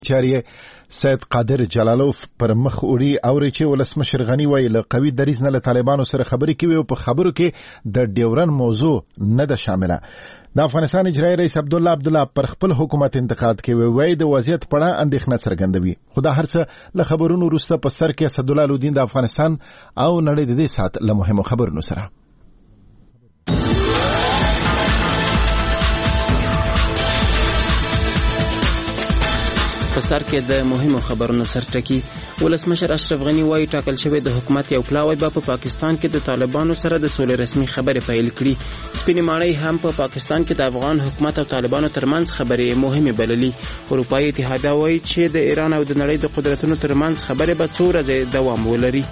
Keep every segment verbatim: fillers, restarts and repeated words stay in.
چاري سید قادر جلالوف پر مخ وړي اوري چې ولسمشر غنی وایي له قوي دریځ نه له طالبانو سره خبرې کوي او په خبرو کې د ډیورن موضوع نه ده شامله. د افغانستان اجرایي رئیس عبدالله عبدالله پر خپل حکومت انتقاد کوي، وایي د وضعیت په اړه اندېښنه څرګندوي. خو دا هر څه له خبرونو وروسته په سر کې اسدالله الدین د افغانستان او نړۍ د دې ساعت له مهمو خبرونو سره. په سر کې د مهمو خبرونو سرټکی ولسمشر اشرف غنی وایي ټاکل شوی د حکومت یو پلاوی به په پاکستان کې د طالبانو سره د سولې رسمي خبرې پیل کړي. سپینې ماڼۍ هم په پاکستان کې د افغان حکومت او طالبانو ترمنځ خبرې مهمه بللي. اروپایي اتحاد وایي چې د ایران او د نړۍ د قدرتونو ترمنځ خبرې به څو ورځې دوام ولري.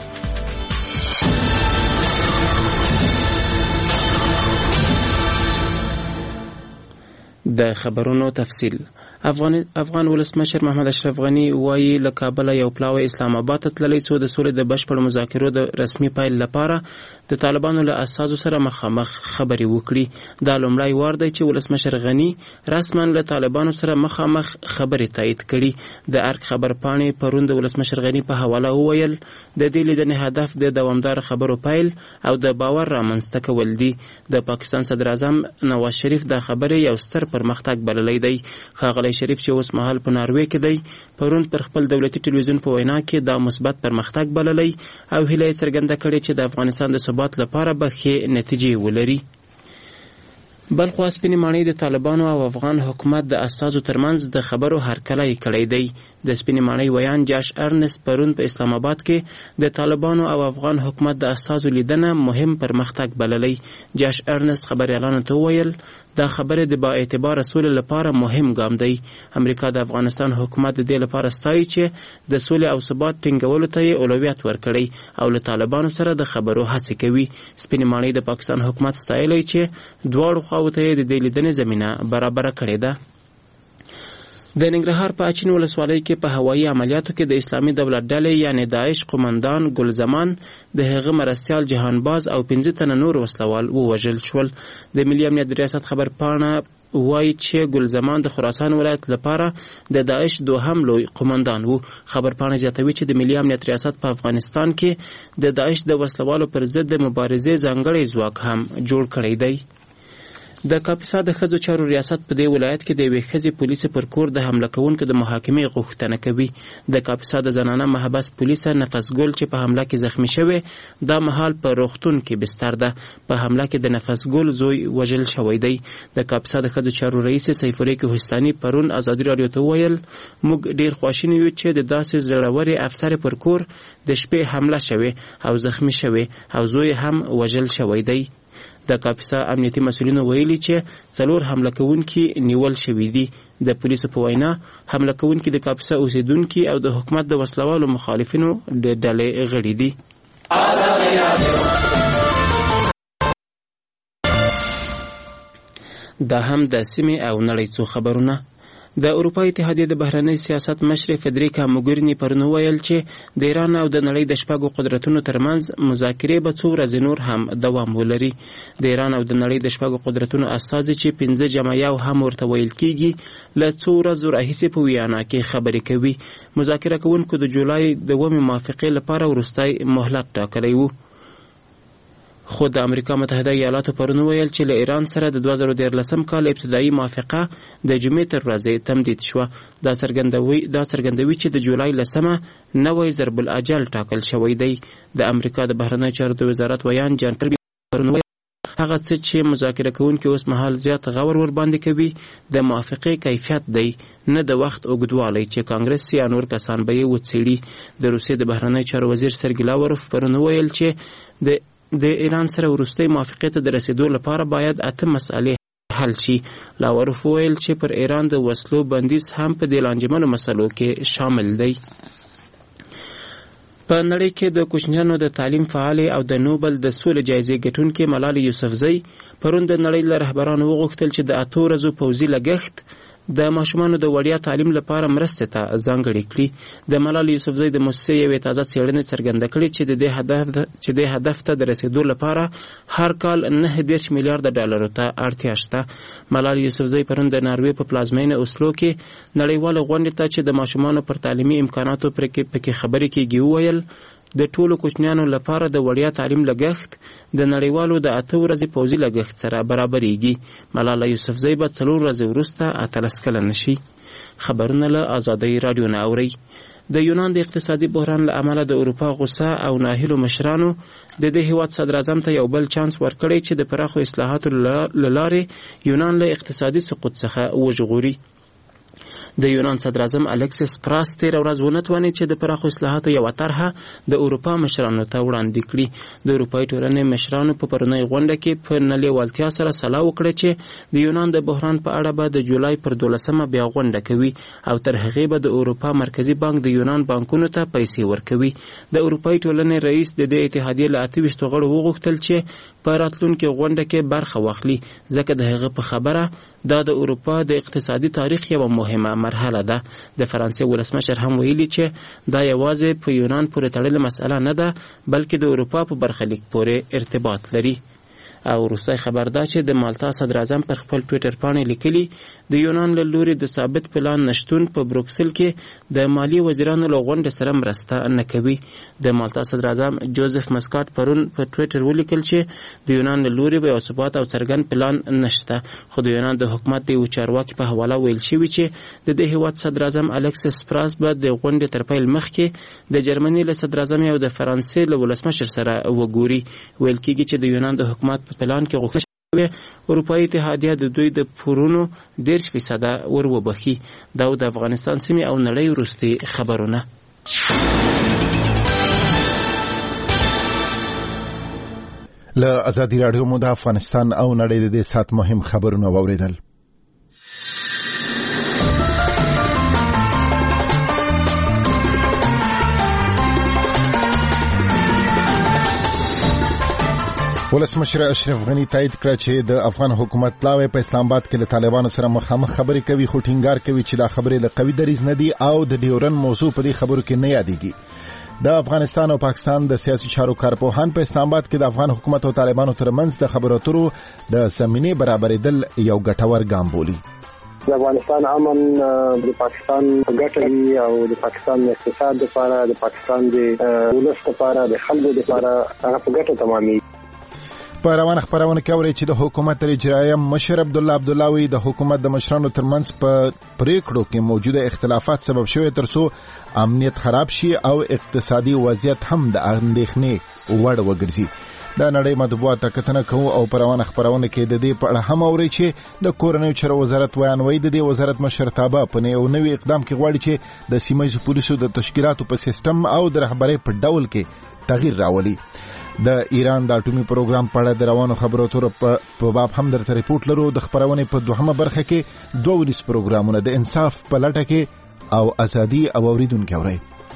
د خبرونو تفصیل. افغان افغان ولسمشر محمد اشرف غنی وایي له کابل یو پلاوی اسلام آباد ته تللی څو د سولې د بشپړ مذاکرو د رسمي پیل لپاره د طالبانو له اساسو سره مخامخ خبرې وکړي. دا لومړی وار دی چې ولسمشر غنی رسما له طالبانو سره مخامخ خبرې تایید کړي. د ارګ خبر پاڼې پرون د ولسمشر غنی په حواله وویل د دې لیدنې هدف د دوامدار خبرو پیل او د باور رامنځته کول دي. د پاکستان صدر اعظم نواز شریف دا خبرې یو ستر پرمختګ بللی دی. ښاغلی شریف چې اوس مهال په ناروې کې دی پرون پر خپل دولتي ټلویزیون په وینا کې دا مثبت پرمختګ بللی او هیله یې څرګنده کړې چې د افغانستان د ثبات لپاره به ښې نتیجې ولري. بل خوا سپینې ماڼۍ د طالبانو او افغان حکومت د اساسو ترمنځ د خبرو هرکلی کړی دی. د سپینې ماڼۍ ویان جاش ارنست پرون په اسلام آباد کې د طالبانو او افغان حکومت د اساسو لیدنه مهم پرمختګ بللی. جاش ارنست خبریالانو ته وویل دا خبره د با اعتبار سولې لپاره مهم ګام دی. امریکا د افغانستان حکومت د دې لپاره ستایي چې د سولې او ثبات ټینګولو ته یې اولویت ورکړی او له طالبانو سره د خبرو هڅې کوي. سپینې ماڼۍ د پاکستان حکومت ستایلی چې دواړو خواو ته یې د دې لیدنې زمینه برابره کړې ده. د ننګرهار په اچین ولسوالۍ کې په هوایي عملیاتو کې د اسلامي دولت ډلې یعنی داعش قومندان ګل زمان د هغه مرستیال جهانباز او پنځه تنه نور وسلوال ووژل شول. د ملي امنیت ریاست خبر پاڼه وایي چې ګل زمان د خراسان ولایت لپاره د داعش دوهم لوی قومندان وو. خبر پاڼه زیاتوي چې د ملي امنیت ریاست په افغانستان کې د داعش د وسلوالو پر ضد د مبارزې ځانګړی ځواک هم جوړ کړی دی. د کاپیسا د ښځو چارو ریاست په دې ولایت کې د یوې ښځې پولیسو پر کور د حمله کوونکو د محاکمې غوښتنه کوي. د کاپیسا د زنانه محبس پولیسه نفس ګل چې په حمله کې زخمی شوی دا مهال په روغتون کې بستر ده. په حمله کې د نفس ګل زوی وژل شوی دی. د کاپیسا د ښځو چارو رئیس سیف الریک حسیني پرون ازادي راډیو ته وویل موږ ډیر خواشیني یو چې د داسې زړورې افسر پر کور د شپې حمله شوی او زخمی شوی او زوی هم وژل شوی دی. د کاپیسا امنیتي مسؤلینو ویلي چې څلور حمله کوونکي نیول شوي دي. د پولیسو په وینا حمله کوونکي د کاپیسا اوسیدونکي او د حکومت د وسلوالو مخالفینو د ډلې غړي دي. دا هم د سیمې او نړۍ څو خبرونه. د اروپا اتحادیې د بهرنی سیاست مشر فدریکا موګرینی پرون ویل چې د ایران او د نړۍ د شپږو قدرتونو ترمنځ مذاکرې به څو ورځې نور هم دوام ولري. د ایران او د نړۍ د شپږو قدرتونو استازي چې پنځه جمع یو هم ورته ویل کیږي له څو ورځو راهیسې په ویانا کې خبرې کوي. مذاکره کوونکو د جولای د اوومې موافقې لپاره وروستی مهلت ټاکلی و. خو د امریکا متحده ایالاتو پرون ویل چې له ایران سره د دوه زره دیارلسم کال ابتدایي موافقه د جمعې تر ورځې تمدید شوه. دا څرګندوي دا څرګندوي چې د جولای لسمه نوی ضرب الاجل ټاکل شوی دی. د امریکا د بهرنیو چارو د وزارت ویان جان کربي پرون ویل هغه څه چې مذاکره کوونکي اوس مهال زیات غور ور باندې کوي د موافقې کیفیت دی نه د وخت اوږدوالی چې کانګرس یا نور کسان به یې وڅېړي. د روسیې د بهرنیو چارو وزیر سرګی لاوروف پرون ویل چې د د ایران سره وروستۍ موافقې ته د رسیدو لپاره باید اته مسئلې حل شي. لاوروف ویل چې پر ایران د وسلو بندیز هم په دې لانجمنو مسلو کې شامل دی. په نړۍ کې د کوچنیانو د تعلیم فعالې او د نوبل د سولې جایزې ګټونکې ملالۍ یوسفزۍ پرون د نړۍ له رهبرانو وغوښتل چې د اتو ورځو پوځي لګښت د ماشومانو د وړیا تعلیم لپاره مرستې ته ځانګړې کړي. د ملالۍ یوسفزۍ د موسسې یوې تازه څېړنې څرګنده کړې چې د دې هدف چې د هدف ته د رسیدو لپاره هر کال نهه دېرش میلیارډ ډالرو ته اړتیا شته. ملالۍ یوسفزۍ پرون د ناروې په پلازمینه اوسلو کې نړیواله غونډې ته چې د ماشومانو پر تعلیمي امکاناتو پکې خبرې کېږي وویل د ټولو کوچنیانو لپاره د وړیا تعلیم لګښت د نړیوالو د اته ورځې پوځي لګښت سره برابرېږي. ملاله یوسفزۍ به څلور ورځې وروسته اتلس کلنه شي. خبرونه له آزادۍ راډیو نه اورئ. د یونان د اقتصادي بحران له امله د اروپا غوسه او ناهیلو مشرانو د دې هیواد صدر اعظم ته یو بل چانس ورکړی چې د پراخو اصلاحاتو له لارې یونان له اقتصادي سقوط څخه وژغوري. د یونان صدر اعظم الکسیس پراس تېره ورځ ونه توانید چې د پراخو اصلاحاتو یوه طرحه د اروپا مشرانو ته وړاندې کړي. د اروپایي ټولنې مشرانو په پرونۍ غونډه کې په نه لیوالتیا سره سلا وکړه چې د یونان د بحران په اړه به د جولای پر دولسمه بیا غونډه کوي او تر هغې به د اروپا مرکزي بانک د یونان بانکونو ته پیسې ورکوي. د اروپایي ټولنې رئیس د دې اتحادیې له اته ویشتو غړو وغوښتل چې په راتلونکې غونډه کې برخه واخلي ځکه د هغه په خبره دا د اروپا د اقتصادي تاریخ یوه مهمه مرحله ده. د فرانسې ولسمشر هم ویلي چې دا یوازې په یونان پورې تړلې مسئله نه ده بلکې د اروپا په برخلیک پورې ارتباط لري. او وروستی خبر دا چې د مالتا صدر اعظم پر خپل ټویټر پاڼې لیکلي د یونان له لوري د ثابت پلان نشتون په بروکسل کې د مالی وزیرانو له غونډې سره مرسته نه کوي. د مالتا صدر اعظم جوزف مسکات پرون په ټویټر ولیکل چې د یونان له لوري به یو ثبات او څرګند پلان نشته، خو د یونان د حکومت د یو چارواکي په حواله ویل شوي چې د دې هیواد صدر اعظم الکسیس پراس به د غونډې تر پیل مخکې د جرمني له صدر اعظم او د فرانسې له ولسمشر سره وګوري. ویل کېږي چې د یونان د حکومت په پلان کې غوښتل شوې اروپایي اتحادیه د دوی د پورونو دېرش فیصده ور وبخي. دا د افغانستان سیمې او نړۍ وروستي خبرونه. له ازادي راډیو مو د افغانستان او نړۍ د دې سات مهم خبرونه واوریدل. ولسمشر اشرف غنی تایید کړ چې د افغان حکومت پلاوی په اسلام آباد کې له طالبانو سره مخامخ خبرې کوي، خو ټینګار کوي چې دا خبرې له قوي دریځ نه دي او د ډیورن موضوع په دې خبرو کې نه یادېږي. د افغانستان او پاکستان د سیاسي چارو کارپوهان په اسلام آباد کې د افغان حکومت او طالبانو ترمنځ د خبرو اترو د زمینې برابرېدل یو ګټور ګام بولي. د افغانستان امن د پاکستان ګټوي او د پاکستان اقتصاد لپاره، د پاکستان د ولس لپاره، د خلکو لپاره هغه په ګټه تمامي. په روانه خبرونه کې اوري چې د حکومت اجرایه مشر عبد الله عبد الله وی د حکومت د مشرانو ترمنځ په پریکړو کې موجوده اختلافات سبب شوی ترڅو امنیت خراب شي او اقتصادي وضعیت هم د اندېښنې وړ وګرځي. د نړۍ مطبوعات کتنه کوو او په روانه خبرونه کې د دې په اړه هم اوري چې د کورنیو چارو وزارت ویانوي د دې وزارت مشرتابه په یو نوي اقدام کې غواړي چې د سیمه ییزو پولیسو د تشکیلاتو په سیستم او د رهبرۍ په ډول کې تغییر راولي. د ایران د اټومي پروګرام په اړه د روانو خبرو اترو په باب هم درته ریپورت لرو. د خبرونې په دوهمه برخه کې دوه ونیس پروګرامونه د انصاف په لټه کې او ازادي او اوریدونکو اوري.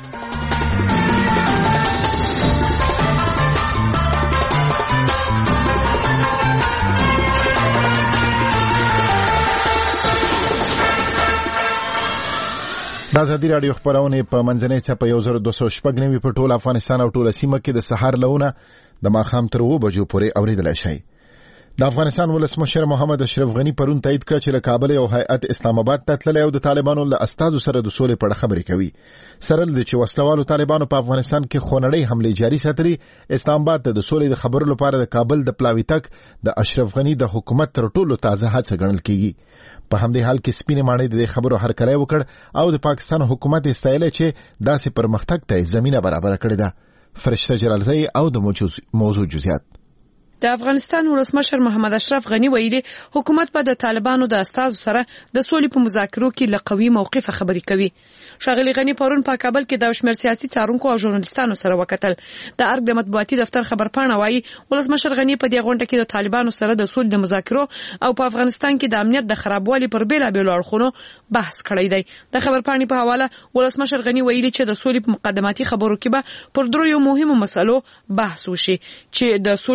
د ازادي راډیو خبرونه په منځنۍ چاپه یو زر دوه سوه شپږ نوي په ټول افغانستان او ټوله سیمه کې د سحر لونه د ماښام تر اوه بجو پورې اوریدلای شئ. د افغانستان ولسمشر محمد اشرف غنی پرون تایید کړ چې له کابل یو هیئت اسلام آباد ته تللی او د طالبانو له استازو سره د سولې په اړه خبرې کوي. سره له دې چې وسلوالو طالبانو په افغانستان کې خونړۍ حملې جاري ساتلي، اسلام آباد ته د سولې د خبرو لپاره د کابل د پلاوي تک د اشرف غنی د حکومت تر ټولو تازه هڅه ګڼل کیږي. په همدې حال کې سپینې ماڼۍ د خبرو هرکلی وکړ او د پاکستان حکومت استایله چې داسې پرمختګ ته زمينه برابر کړې ده. فرشته جلالزئی او د موضوع جزئیات. د افغانستان ولسمشر محمد اشرف غنی ویلي حکومت په د طالبانو د استازو سره د سولې په مذاکرو کې له قوي موقف خبرې کوي. شاغلی غنی پرون په کابل کې د شمېر سیاسي څارونکو او ژورنالیستانو سره وکتل. د ارګ د مطبوعاتي دفتر خبرپاڼه وايي ولسمشر غنی په دې غونډه کې د طالبانو سره د سولې د مذاکرو او په افغانستان کې د امنیت د خرابوالي پر بیلابېلو اړخونو بحث کړی دی. د خبرپاڼې په حواله ولسمشر غنی ویلي چې د سولې په مقدماتي خبرو کې به پر درو مهمو مسلو بحث وشي چې د سولې د مذاکرو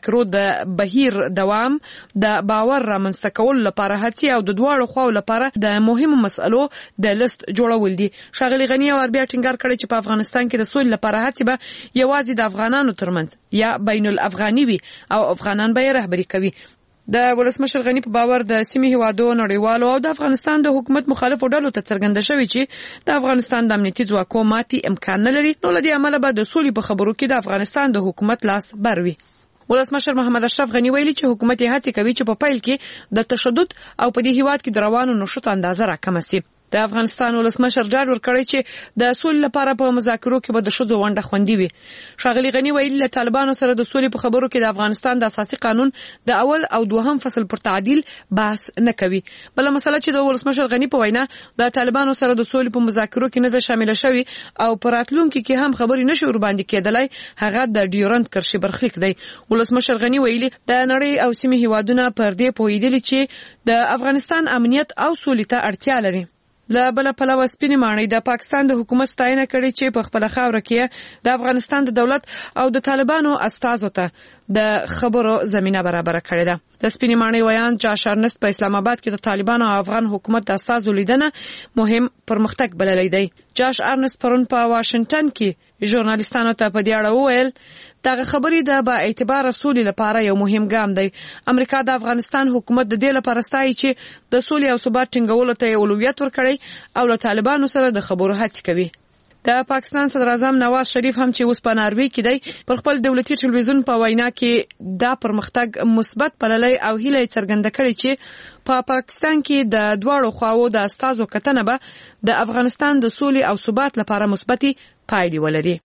مذاکرو د بهیر دوام د باور رامنځته کولو لپاره هڅې او د دواړو خواو لپاره د مهمو مسألو د لیست جوړول دي. ښاغلي غني او بیا ټینګار کړی چې په افغانستان کې د سولې لپاره هڅې به یوازې د افغانانو ترمنځ یا بین الافغاني وي او افغانان به یې رهبري کوي. د ولسمشر غني په باور د سیمې هیوادو نړیوالو او د افغانستان د حکومت مخالفو ډلو ته څرګنده شوې چې د افغانستان د امنیتي ځواکونو ماتي امکان نه لري، نو له دې امله به د سولې په خبرو کې د افغانستان د حکومت لاس بر وي. ولسمشر محمد اشرف غني ویلي چې حکومت یې هڅه کوي چې په پیل کې د تشدد او په دې هیواد کې د روانو نشوت اندازه راکمه شي. د افغانستان ولسمشر ډاډ ورکړی چې د سولې لپاره په مذاکرو کې به د ښځو ونډه خوندي وي. ښاغلي غني ویلي له طالبانو سره د سولې په خبرو کې د افغانستان د اساسي قانون د اول او دوهم فصل پر تعدیل بحث نه کوي. بل مسله چې د ولسمشر غني په وینا د طالبانو سره د سولې په مذاکرو کې نه ده شامل شوی او پر راتلونکي کې هم خبرې نشي ور باندې کېدلای، هغه د ډیورنت کرښې برخلیک دی. ولسمشر غني ویلي د نړۍ او سیمې هیوادونه پر دې پوهیدلي چې د افغانستان امنیت او سولې ته اړتیا لري. له بل پلوه سپینې ماڼۍ د پاکستان د حکومت ستاینه کړې چې په خپل خاوره کې د افغانستان د دولت او د طالبانو استازو ته د خبرو زمينه برابر کړې ده. د سپینې ماڼۍ ویان جاش ارنست په اسلام آباد کې د طالبانو او افغان حکومت د استازو لیدنه مهم پرمختګ بللی دی. جاش ارنست پرون په واشنگټن کې ژورنالیستانو ته په دې اړه وویل دغه خبرې د با اعتبار سولې لپاره یو مهم ګام دی. امریکا د افغانستان حکومت د دې لپاره ستایي چې د سولې او ثبات ټینګولو ته اولویت ورکړي او له طالبانو سره د خبرو هڅې کوي. د پاکستان صدر اعظم نواز شریف هم چې اوس په ناروې کې دی پر خپل دولتي ټلویزیون په وینا کې دا پرمختګ مثبت بللی او هیله یې څرګنده کړې چې په پا پاکستان کې د دواړو خواو د استازو کتنه به د افغانستان د سولې او ثبات لپاره مثبتې پایلې ولري.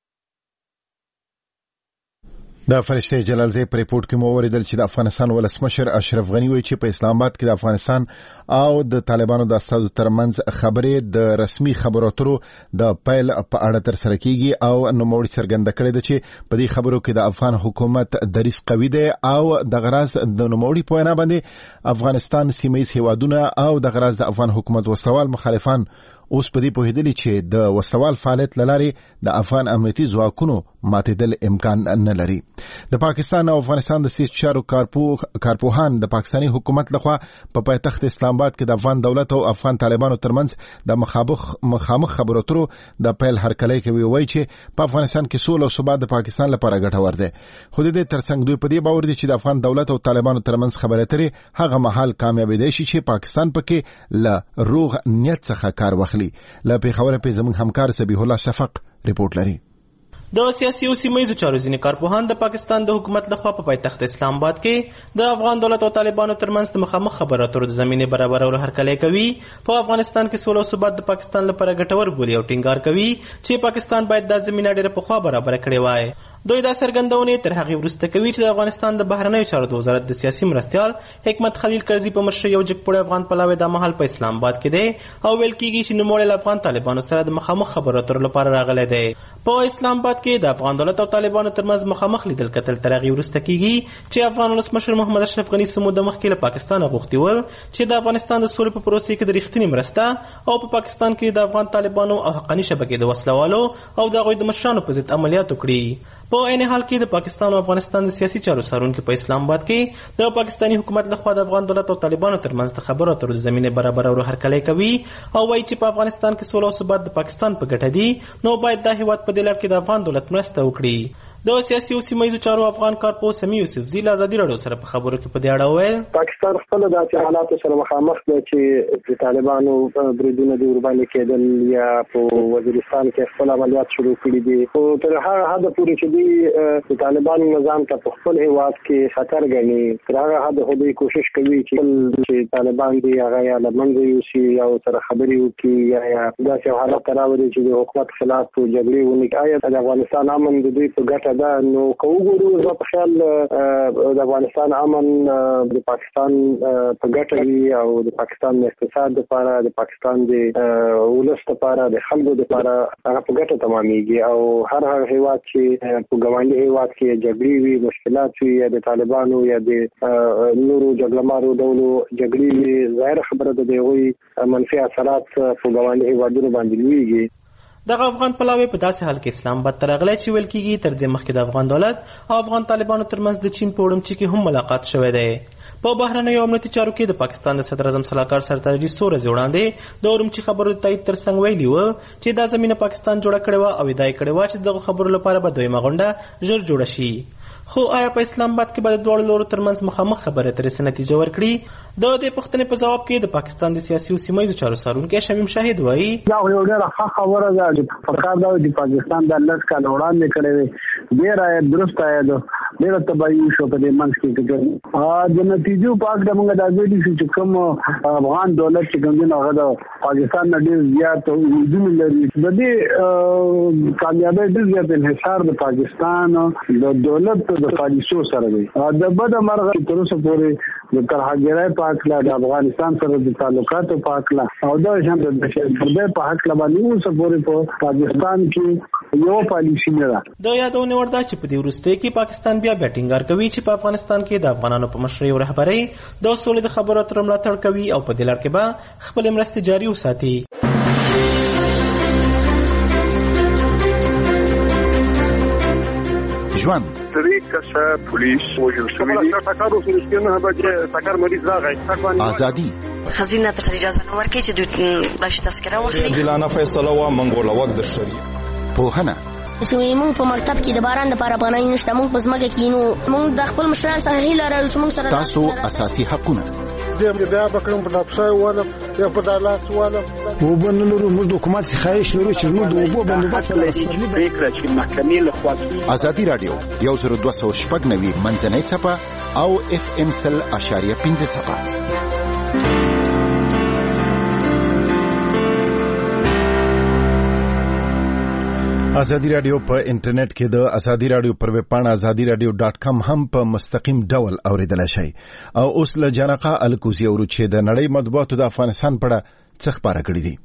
د فرشته جلالزی په ریپورت کې مو اوریدل چې د افغانستان ولسمشر اشرف غنی وایي چې په اسلام آباد کې د افغانستان او د طالبانو د استازو ترمنځ خبرې د رسمي خبرو اترو د پیل په اړه تر سره کیږي او نوموړي څرګنده کړې ده چې په دې خبرو کې د افغان حکومت دریځ قوي دی او د غراز د نوموړي په وینا باندې افغانستان سیمه هیوادونه او د غراز د افغان حکومت وسوال مخالفان اوس په دې پوهیدلی چې د وسوال فعالیت لارې د افغان امنیتي ځواکونو ماتېدل امکان نه لري. د پاکستان او افغانستان د سیاسي چارو کارپوهان د پاکستاني حکومت لخوا په پایتخت اسلام آباد کې د افغان دولت او افغان طالبانو ترمنځ د مخابخ مخامخ خبرو اترو د پیل هرکلی کوي، وایي چې په افغانستان کې سوله او ثبات د پاکستان لپاره ګټور دی. خو د دې ترڅنګ دوی په دې باور دي چې د افغان دولت او طالبانو ترمنځ خبرې اترې هغه مهال کامیابېدای شي چې پاکستان پکې له روغ نیت څخه کار واخلي. له پیښور په زموږ همکار سبیح الله شفق ریپورت لري. د سیاسي او سیمه‌ییزو چارو ځینې کارپوهان د پاکستان د حکومت لخوا په پایتخت اسلام آباد کې د افغان دولت او طالبانو ترمنځ د مخامخ خبرو اترو د زمینې برابرولو هرکلی کوي. په افغانستان کې سوله او ثبات د پاکستان لپاره ګټور بولي او ټینګار کوي چې پاکستان باید دا زمینه ډېره پخوا برابره کړې وای. دوی دا څرګندونې تر هغې وروسته کوي چې د افغانستان د بهرنیو چارو د وزارت د سیاسي مرستیال حکمت خلیل کرزي په مشرۍ یو جګپوړی افغان پلاوی دا مهال په اسلام آباد کې دی او ویل کېږي چې نوموړی له افغان طالبانو سره د مخامخ خبرو اترو لپاره راغلی دی. په اسلام آباد کې د افغان دولت او طالبانو ترمنځ مخامخ لیدل کتل تر هغې وروسته کېږي چې افغان ولسمشر محمد اشرف غني څه موده مخکې له پاکستانه غوښتي ول چې د افغانستان د سولې په پروسې کې د رښتینې مرسته او په پاکستان کې د افغان طالبانو او حقاني شبکې د وسلوالو او د هغوی د مشرانو په ضد عملیات وکړي. په عین حال کې د پاکستان او افغانستان د سیاسي چارو څارونکي په اسلام آباد کې د پاکستاني حکومت لخوا د افغان دولت او طالبانو ترمنځ د خبرو اترو د زمینې برابرولو هرکلی کوي او وایي چې په افغانستان کې سوله او ثبات د پاکستان په ګټه دي، نو باید دا هیواد په دې لړ کې د افغان دولت مرسته وکړي. د سیاسي او سیمه‌ییزو چارو افغان کارپوه سمیع یوسفزي له ازادي راډیو سره په خبرو کې په دې اړه وویل پاکستان خپل د حالاتو سره مخامخ دی چې د طالبانو بریدونه د ورباندې کېدل یا په وزیرستان کې خپل عملیات شروع کړي دي او تر هغه حد پورې چې دوی د طالبانو نظام ته په خپل هیواد کې خطر ګڼي، تر هغه حد خو دوی کوشش کوي چې طالبان دي هغه یا له منځه یوسي یا ورسره خبرې وکړي یا داسې حالت ته راولي چې د حکومت خلاف جګړې ونکړي. آیا د افغانستان امن د دوی په ګټه ده؟ نو که وګورو زه په خیال د افغانستان امن د پاکستان په ګټه وي او د پاکستان د اقتصاد لپاره، د پاکستان د ولس لپاره، د خلکو لپاره هغه په ګټه تمامېږي او هر هغه هیواد چې په ګاونډي هیواد کې جګړې وي، مشکلات وي، یا د طالبانو یا د نورو جګړهمارو ډولو جګړې وي، ظاهره خبره ده د هغوی منفي اثرات په ګاونډي هیوادونو باندې لویږي. دغه افغان پلاوی په داسې حال کې اسلام آباد ته راغلی چې ویل کېږي تر دې مخکې د افغان دولت او افغان طالبانو ترمنځ د چین په اورمچي کې هم ملاقات شوی دی. په بهرنیو امنیتي چارو کې د پاکستان د صدر اعظم سلاکار سردار حاجي څو ورځې وړاندې د اورمچي خبرو د تایید ترڅنګ ویلي وو چې دا زمینه پاکستان جوړه کړې وه او ادعا یې کړې وه چې دغه خبرو لپاره به دویمه غونډه ژر جوړه شي. خو آیا په اسلام آباد کې به د دواړو لورو ترمنځ مخامخ خبرې اترې څه نتیجه ورکړي؟ د دې پوښتنې په ځواب کې د پاکستان د سیاسي او سیمه ییزو چارو څارونکی شمیم شاهد وایي دا یو ډېره ښه خبره ده چې پکار ده چې پاکستان د لس کاله وړاندې کړې وې ډېره درسته ده ډېره تباهي شو په دې منځ کې د نتیجو په اړه موږ دا ویلي شو چې کوم افغان دولت چې کوم دی هغه د پاکستان نه ډېر زیات امیدونه لري. د دې کامیابۍ ډېر زیات انحصار د پاکستان د دولت د پالیسو سره دی. د بده مرغه تر اوسه پورې د ترهګرۍ په اړه د افغانستان سره د تعلقاتو په اړه او د شان د دشمنۍ په اړه باندې اوسه پورې په پاکستان کې یو پالیسی نه ده. د یادونه ورده چې په دې وروستۍ کې پاکستان بیا بیا ټینګار کوي چې په افغانستان کې د افغانانو په مشرۍ او رهبرۍ د سولې د خبرو اترو ملاتړ کوي او په دې لړ کې به خپلې مرستې جاري وساتي. ژوند درې کسه پولیس وژل شوي دي. ټکر وشو چې نه به ټکر مریض راغی. ازادي خزینه ته اجازه نه ورکړي چې دوی بلش تذکره واخلي. عادلانه فیصله و منګول وخت د شریعت. پوهنه چې موږ په مکتب کې د باران لپاره پناه نشته، موږ په ځمکه کې نو موږ د خپل مشرانو سره هیله لرو چې موږ سره تاسو اساسي حقونه زه بیا بکرم په لابشای ولم یا په دالاس ولم وبن لرو موږ د حکومت څخه خواهش لرو چې موږ د وبو بندوبست لري فکر چې محکمې له خوا ازادي رادیو یو زر دوه سوه شپږ نوي منځنۍ څپه او اف ام سل اشاریه پنځه څپه. ازادي رادیو په انټرنیټ کې د ازادي رادیو پر ویب پاڼه ازادي رادیو ډاټ کام هم په مستقیم ډول اوریدل شي. او اوس له جنقه الکوزي ورو چې د نړۍ مطبوعاتو د افغانستان په اړه څه خبره کړې دي.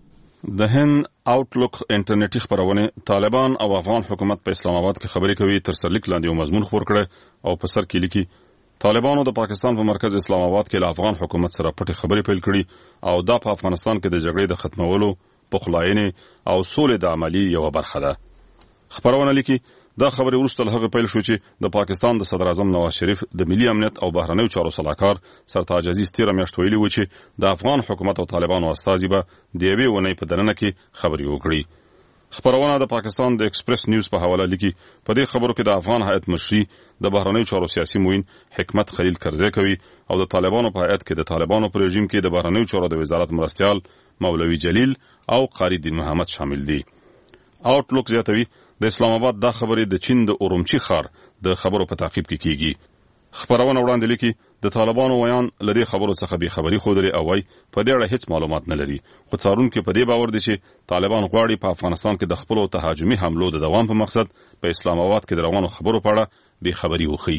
د هند آوټلوک انټرنیټي خبرونه طالبان او افغان حکومت په اسلام آباد کې خبرې کوي تر سرلیک لاندې یو مضمون خپور کړي او په سر کې لیکي طالبانو د پاکستان په مرکز اسلام آباد کې له افغان حکومت سره پټې خبرې پیل کړي او دا په افغانستان کې د جګړې د ختمولو پخلاینې او سولې د عملی یو برخه ده. خبرونه لیکي دا خبرې وروسته له هغه پیل شو چې د پاکستان د صدر اعظم نواز شریف د ملي امنیت او بهرنیو چارو سلاکار سرتاج عزیز تیر میاشت ویلي و چې د افغان حکومت او طالبانو استازي به د یوې ونې په دننه کې خبرې وکړي. خبرونه د پاکستان د ایکسپریس نیوز په حواله لیکي په دې خبرو کې د افغان هیئت مشري د بهرنیو چارو سیاسي معین حکمت خلیل کرزی کوي او د طالبانو په هیئت کې د طالبانو په رژیم کې د بهرنیو چارو د وزارت مرستیال مولوی جلیل او قاری دین محمد شامل دي. آوټلوک زیاتوي د اسلام آباد دا خبرې د چین د اورمچي ښار د خبرو په تعقیب کې کیږي. خبرونه وړاندې لیکي د طالبانو ویان لدې خبرو څخه به خبري خودري او وای په دې اړه هیڅ معلومات نه لري. خو څارونکو په دې باور دي چې طالبان غواړي په افغانستان کې د خپل تهاجمي حملو د دوام په مقصد په اسلام آباد کې د روانو خبرو په اړه به خبري وخی.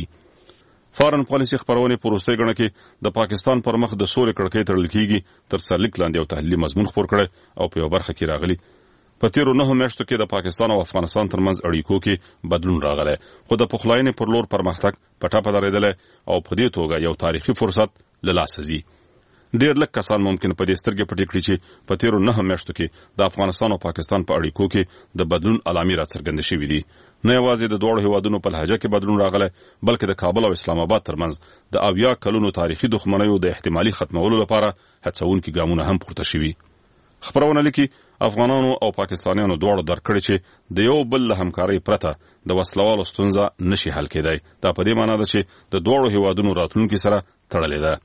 فارن پالیسي خبرونه پروستۍ غړنه کې د پاکستان پر مخ د سولې کړکۍ تړل کیږي تر سرلیک لاندې یو تحلیلي مضمون خپور کړي او په یو برخه کې راغلي په تیرو نه میاشتو کې د پاکستان او افغانستان ترمنځ اړیکو کې بدلون راغلی خو د پخلاینې پر لور پرمختګ پټه پټه درېدلی او په دې توګه یو تاریخي فرصت له لاسه ځي. ډېر لږ کسان ممکن په دې سترګې پټې کړي چې په تیرو نه میاشتو کې د افغانستان او پاکستان په اړیکو کې د بدلون علامې راڅرګندې شوي دي. نه یوازې د دوړو هیوادونو په لهجه کې بدلون راغلی بلکې د کابل او اسلام آباد ترمنځ د اویا کلونو تاریخي دښمنیو د احتمالي ختمولو لپاره هڅونکي ګامونه هم پورته شوي. خبرونه لیکي افغانانو او پاکستانیانو دواړو درک کړي چې د یو بل له همکارۍ پرته د وسلوالو ستونزه نشي حل کېدای. دا په دې معنی ده چې د دواړو هیوادونو راتلونکي سره تړلې ده.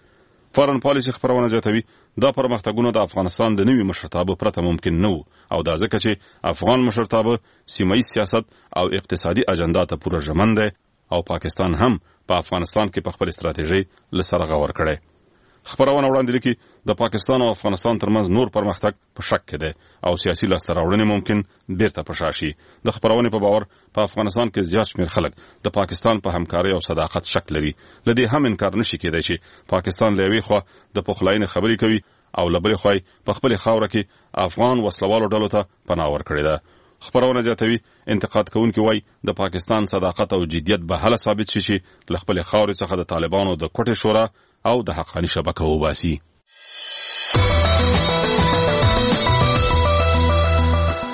فارن پالیسي خبرونه زیاتوي دا پرمختګونه د افغانستان د نوي مشرتابه پرته ممکن نه وو او دا ځکه چې افغان مشرتابه سیمایي سیاست او اقتصادي اجنډا ته پوره ژمن دی او پاکستان هم په افغانستان کې په خپل ستراتیژي له سره غور کړی. خبرونه وړاندې لیکي د پاکستان او افغانستان ترمنځ نور پرمختګ په شک کې دی او سیاسي لاسته راوړنې ممکن بیرته په شا شي. د خبرونې په باور په افغانستان کې زیات شمېر خلک د پاکستان په همکارۍ او صداقت شک لري. له دې هم انکار نشي کېدای چې پاکستان له یوې خوا د پخلاینې خبرې کوي او له بلې خوا په خپلې خاوره کې افغان وسلوالو ډلو ته پناه ورکړې ده. خبرونه زیاتوي انتقاد کوونکي وایي د پاکستان صداقت او جدیت به هله ثابت شي چې له خپلې خاورې څخه د طالبانو د کوټې شورا او د حقاني شبکه وباسي.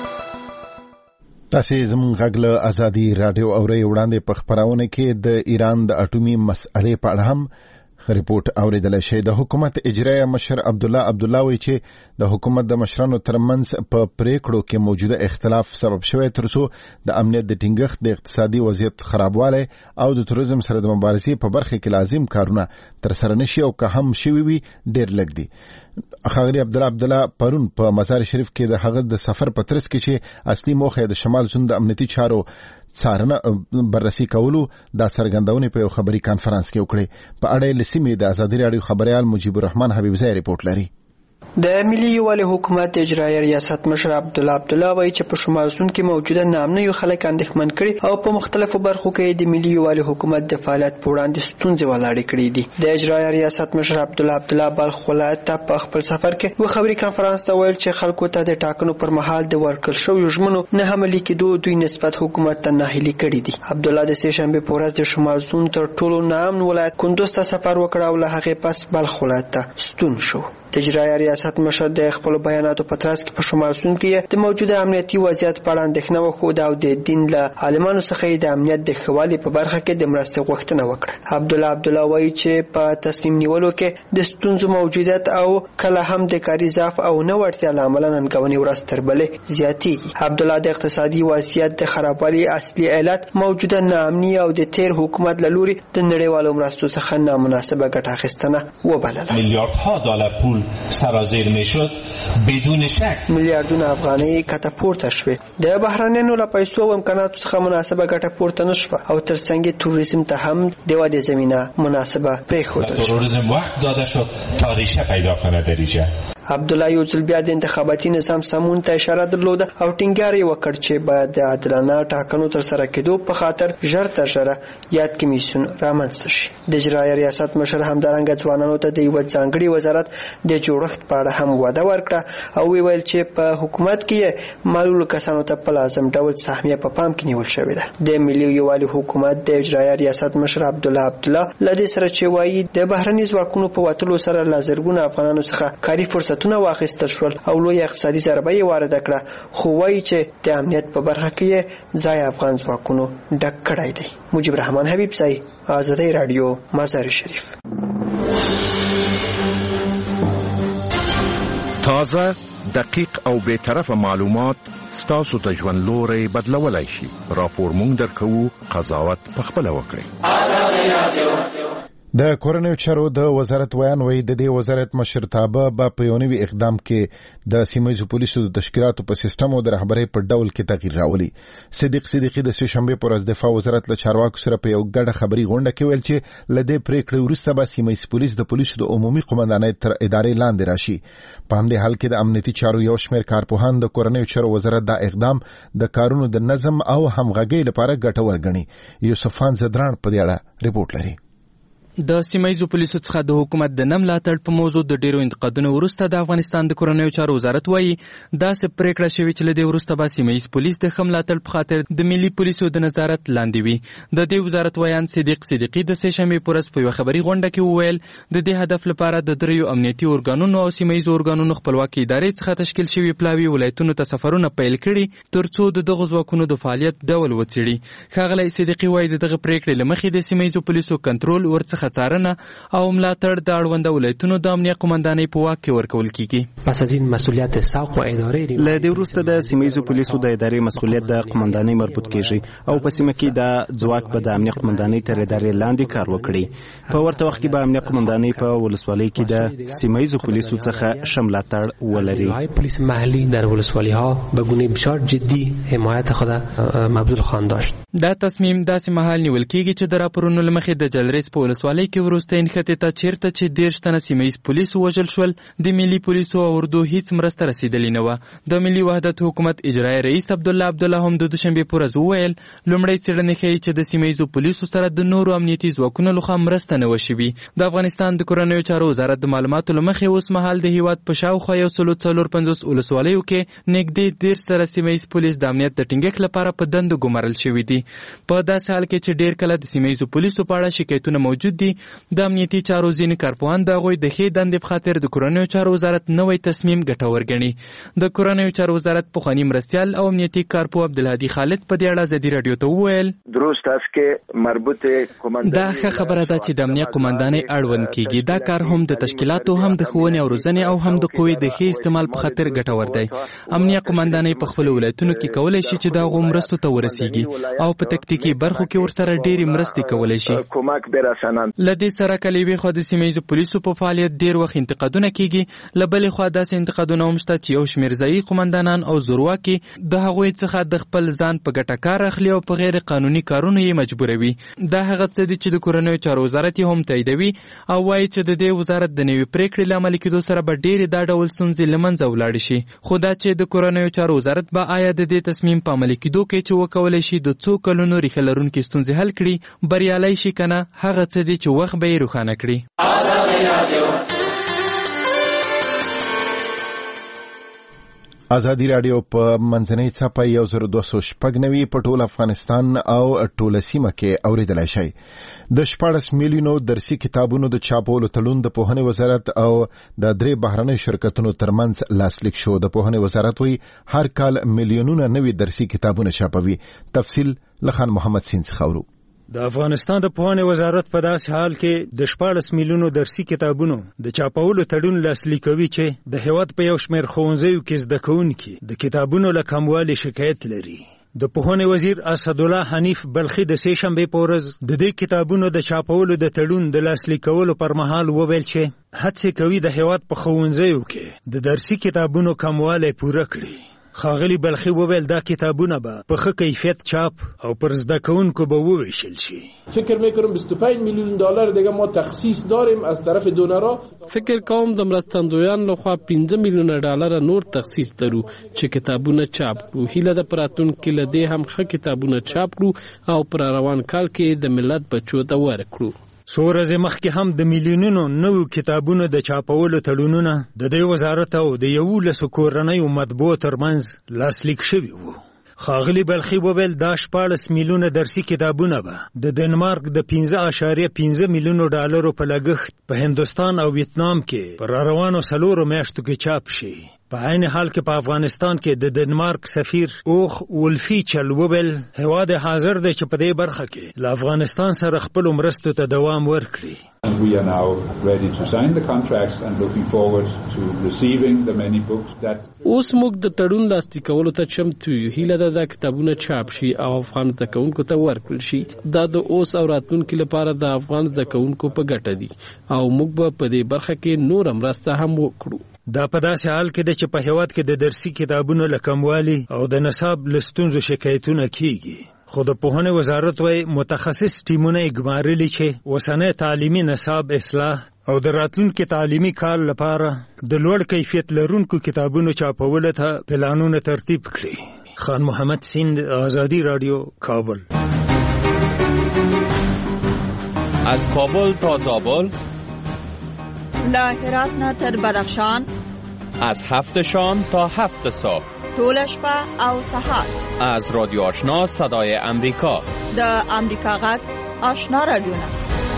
تاسې زموږ غږ له ازادي رادیو اورئ. وړاندې په خپرونه کې د ایران د اټومي مسئلې په اړه هم ریپورت اوریدلی شئ. د حکومت اجرایه مشر عبدالله عبدالله وایي چې د حکومت د مشرانو ترمنځ په پریکړو کې موجوده اختلاف سبب شوی ترڅو د امنیت د ټینګښت، د اقتصادي وضعیت خرابوالی او د توریزم سره د مبارزې په برخه کې لازم کارونه ترسره نشي او که هم شوي وي ډېر لږ دي. ښاغلي عبدالله عبدالله پرون په مزار شریف کې د هغه د سفر په ترڅ کې چې اصلي موخه د شمال زون د امنیتي چارو څارنه بررسي کولو دا څرګندونې په یو خبري کانفرنس کې وکړې. په اړه یې له سیمې د ازادي راډیو خبریال مجیب الرحمن حبیبزی ریپورت لري. د ملي یووالي حکومت اجرایي ریاست مشر عبدالله عبدالله وایي چې په شمال سون کې موجوده نامنیو خلک اندېښمن کړي او په مختلفو برخو کې د ملي یووالي حکومت د فعالیت په وړاندې ستونزې ولاړې کړې دي. د اجرایي ریاست مشر عبدالله عبدالله بلخ ولایت ته په خپل سفر کې یو خبري کانفرنس ته ویل چې خلکو ته د ټاکنو پر مهال د ورکړل شویو ژمنو نه عملي کېدو دوی نسبت حکومت ته ناهیلي کړي دي. عبدالله د سې شنبې په ورځ د شمال سون تر ټولو ناامن ولایت کندوز ته سفر وکړ او له هغې پس بلخ ولایت ته ستون شو. د اجرایي ریاست مشر د خپل بیاناتو په ترڅ کې په شمال سون کې د موجوده امنیتي وضعیت په اړه اندېښنه وښوده او د دین له عالمانو څخه د امنیت د ښه والي په برخه کې د مرستې غوښتنه وکړه. عبدالله عبدالله وایي چې په تصمیم نیولو کې د ستونزو موجودیت او کله هم د کاري ضعف او نه وړتیا له امله ننګونې ورځ تر بلې زیاتېږي. عبدالله د اقتصادي وضعیت د خرابوالي اصلي علت موجوده ناامني او د تیر حکومت له لوري د نړیوالو مرستو څخه نامناسبه ګټه اخیستنه وبلله. میلیاردها دلار پول سرازیر میشد بدون شک. میلیاردونه افغانۍ کته پورته شوې. د بهرنیانو له پیسو او امکاناتو څخه مناسبه ګټه پورته نشوه او ترڅنګ توریسم ته هم د ودې زمینه مناسبه پرېښودل شوه. توریسم وقت داده شد تا ریشه پیدا کنه در ریشه. عبدالله یو ځل بیا د انتخاباتي نظام سمون ته اشاره درلوده او ټینګار یې وکړ چې باید د عادلانه ټاکنو ترسره کېدو په خاطر ژر تر ژره یاد کمیسیون رامنځته شي. د اجرایي ریاست مشر همدارنګه ځوانانو ته د یوه ځانګړي وزارت د جوړښت په اړه هم وعده ورکړه او ویل چې په حکومت کې معلولو کسانو ته په لازم ډول سهمیه په پام کې نیول شوې ده. د ملي یووالي حکومت د اجرایي ریاست مشر عبدالله عبدالله له دې سره چې وایي د بهرني ځواکونو په وتلو سره له زرګونه افغانانو څخه کاري فرصت تونه واخیستل شول او لوی اقتصادي ضربه یې وارده کړه، خو وایي چې د امنیت په برخه کې ځای افغان ځواکونو ډک کړی دی. مجیب الرحمن حبیبزی، ازادي رادیو، مزار شریف. تازه، دقیق او بے طرفه معلومات ستاسو ته ژوند لوري بدلولای شي. راپور مونږ درکوو، قضاوت پخپله وکړئ. د کورنیو چارو د وزارت ویان وایي د دې وزارت مشرتابه به په یو نوي اقدام کې د سیمه ییزو پولیسو د تشکیلاتو په سیستم او د رهبرۍ په ډول کې تغییر راولي. صدیق صدیقي د سې شنبې پر ورځ دفاع وزارت له چارواکو سره په یو ګډه خبري غونډه کې ویل چې له دې پریکړې وروسته به سیمه ییز پولیس د پولیسو د عمومي قومندانۍ تر ادارې لاندې راشي. په همدې حال کې د امنیتي چارو یو شمېر کارپوهان د کورنیو چارو وزارت دا اقدام د کارونو د نظم او همغږۍ لپاره ګټور ګڼي. یوسفان زدران په دې اړه ریپورت لري. د سیمه ییزو پولیسو څخه د حکومت د نه ملاتړ په موضوع د ډیرو انتقادونو وروسته د افغانستان د کورنیو چارو وزارت وایي داسې پریکړه شوې چې له دې وروسته به سیمه ییز پولیس د ښه ملاتړ په خاطر د ملي پولیسو د نظارت لاندې وي. د دې وزارت ویان صدیق صدیقي د سې شنبې په ورځ په یوه خبري غونډه کې وویل د دې هدف لپاره د دریو امنیتي ارګانونو او سیمه ییزو ارګانونو خپلواکي ادارې څخه تشکیل شوي پلاوي ولایتونو ته سفرونه پیل کړي ترڅو د دغو ځواکونو د فعالیت ډول وڅېړي. ښاغلی صدیقي وایي د دغه پریکړې له مخې د سیمه ییزو پولیسو کنټرول ورڅخه څارنه او ملاتړ د اړوند ولایتونو د امنیت قومندانۍ په واک کې ورکول کیږي. پس از این مسئولیت ساق و اداره له دې وروسته د سیمه ییزو پولیسو د ادارې مسئولیت د قومندانۍ مربوط کیږي او په سیمه کې د ځواک به د امنیت قومندانۍ تر ادارې لاندې کار وکړي. په ورته وخت کې به امنیت قومندانۍ په ولسوالۍ کې د سیمه ییزو پولیسو څخه ښه ملاتړ ولري. پلیس محلی در ولسوالی ها به گونه بسیار جدی حمایت خود مبذول خواهند داشت. دا تصمیم داسې مهال نیول کیږي چې د راپورونو له مخې د جلریز په ولسوالۍ کې وروستۍ نښتې ته چیرته چې دېرش تنه سیمه ییز پولیس ووژل شول د ملي پولیسو او اردو هیڅ مرسته رسیدلې نه وه. د ملي وحدت حکومت اجرایي رئیس عبدالله عبدالله هم د دوشنبې په ورځ وویل لومړی څېړنې ښیي چې د سیمه ییزو پولیسو سره د نورو امنیتي ځواکونو لخوا مرسته نه وه شوې. د افغانستان د کورنیو چارو وزارت د معلوماتو له مخې اوس مهال د هیواد په شاوخوا یو سلو څلور پنځوس ولسوالیو کې نږدې دېرش سره سیمه ییز پولیس د امنیت د ټینګښت لپاره په دندو ګمارل شوي دي. په داسې حال کې چې ډېر کله د سیمه ییزو پولیسو په اړه شکایتونه موجود موجود دي. د امنیتي چارو ځینې کارپوهان د هغوی د ښې دندې په خاطر د کورنیو چارو وزارت نوی تصمیم ګټور ګڼي. د کورنیو چارو وزارت پخواني مرستیال او امنیتي کارپوه عبدالهادي خالد په دې اړه ازادي راډیو ته وویل درست است که مربوط دا ښه خبره ده چې د امنیه قومندانۍ اړوند کیږي. دا کار هم د تشکیلاتو هم د ښوونې او روزنې او هم د قوې د ښې استعمال په خاطر ګټور دی. امنیه قومندانۍ په خپل ولایتونو کې کولای شي چې دا غو مرستو ته ورسیږي او په تکتیکي برخو کې ورسره ډېری مرستې کولای شي. لدې سره کله وی خو د سیمه‌ییزو پولیسو په فعالیت ډېر وخت انتقادونه کیږي. لبلې خو داسې انتقادونه هم شته چې یو شمېر ځایي قومندانان او زورواکي د هغوی څخه د خپل ځان په ګټه کار اخلي او په غیر قانوني کارونو یې مجبوروي. دا هغه څه دي چې د کورنیو چارو وزارت هم تاییدوي او وایي چې د دې وزارت د نوې پریکړې له عملي کېدو سره به ډېرې دا ډول ستونزې له منځه ولاړې شي. خو دا چې د کورنیو چارو وزارت به آیا د دې تصمیم په عملي کېدو کې چې وکولی شي د څو کلونو ریښه لرونکې ستونزې حل کړي بریالی شي که نه، هغه څه دي چې وخت به یې روښانه کړي. ازادي راډیو په منځنۍ څپه یو زر دوه سوه شپږ نوي په ټول افغانستان او ټوله سیمه کې اوریدلای شئ. د شپاړس میلیونو درسي کتابونو د چاپولو تړون د پوهنې وزارت او د درې بهرنیو شرکتونو ترمنځ لاسلیک شو. د پوهنې وزارت وایي هر کال میلیونونه نوي درسي کتابونه چاپوي. تفصیل لخان محمد سین څخه اورو. د افغانستان د پوهنې وزارت په داسې حال کې د شپاړس میلیونو درسي کتابونو د چاپولو تړون لاسلیک کوي چې د هېواد په یو شمېر ښوونځیو کې زده کوونکي د کتابونو له کموالي شکایت لري. د پوهنې وزیر اسدالله حنیف بلخي د سې شنبې په ورځ د دې کتابونو د چاپولو د تړون د لاسلیک کولو پر مهال وویل چې هڅې کوي د هېواد په ښوونځیو کې د درسي کتابونو کموالی پوره کړي. خاغلی بلخی وویل دا کتابونه به په ښه کیفیت چاپ او پر زده کوونکو به وویشل شي. فکر میکنم بیست و پنج میلیون دلار دیگه ما تخصیص داریم از طرف دونرها. فکر کوم د مرستندویان لخوا پنځه میلیونه ډالر نور تخصیص درو چې کتابونه چاپ کړو. هیله د پراتون کې لدې هم ښه کتابونه چاپ کړو او پر روان کال کې د ملت بچو ته ورکړو. څو ورځې مخکې هم د میلیونونو نوو کتابونو د چاپولو تړونونه د دې وزارت او د یولسو کورنیو مطبوعو ترمنځ لاسلیک شوي وو. خاغلی بلخي وویل دا شپاړس میلیونه درسي کتابونه به د ډنمارک د پنځه اعشاریه پنځه میلیونو ډالرو په لګښت په هندوستان او ویتنام کې پر روانو څلورو میاشتو کې چاپ شي. په عین حال کې په افغانستان کې د ډنمارک سفیر اوخ ولفیچل وویل هېواد حاضر دی چې په دې برخه کې له افغانستان سره خپلو مرستو ته دوام ورکړي. We are now ready to sign the contracts and looking forward to receiving the many books that اوس موږ د تړون لاسلیک کولو ته چمتو یو. هیله ده دا کتابونه چاپ شي او افغان زده کوونکو ته ورکړل شي. دا د اوس او راتلونکي لپاره د افغان زده کوونکو په ګټه دي او موږ به په دې برخه کې نور مرسته هم وکړو. دا په داسې حال کې ده چې په هېواد کې د درسي کتابونو له کموالي او د نصاب له ستونزو شکایتونه کیږي. خو د پوهنې وزارت وایي متخصص ټیمونه یې ګمارلي چې اوسنی تعلیمي نصاب اصلاح او د راتلونکي تعلیمي کال لپاره د لوړ کیفیت لرونکو کتابونو چاپولو ته پلانونه ترتیب کړي. خان محمد سیند، آزادی رادیو، کابل. از کابل تا زابل، له هرات نه تر بدخشان، از هفت شام تا هفت صبح، ټول شپه او سهار. از رادیو آشنا صدای امریکا، د امریکا غږ آشنا رادیو.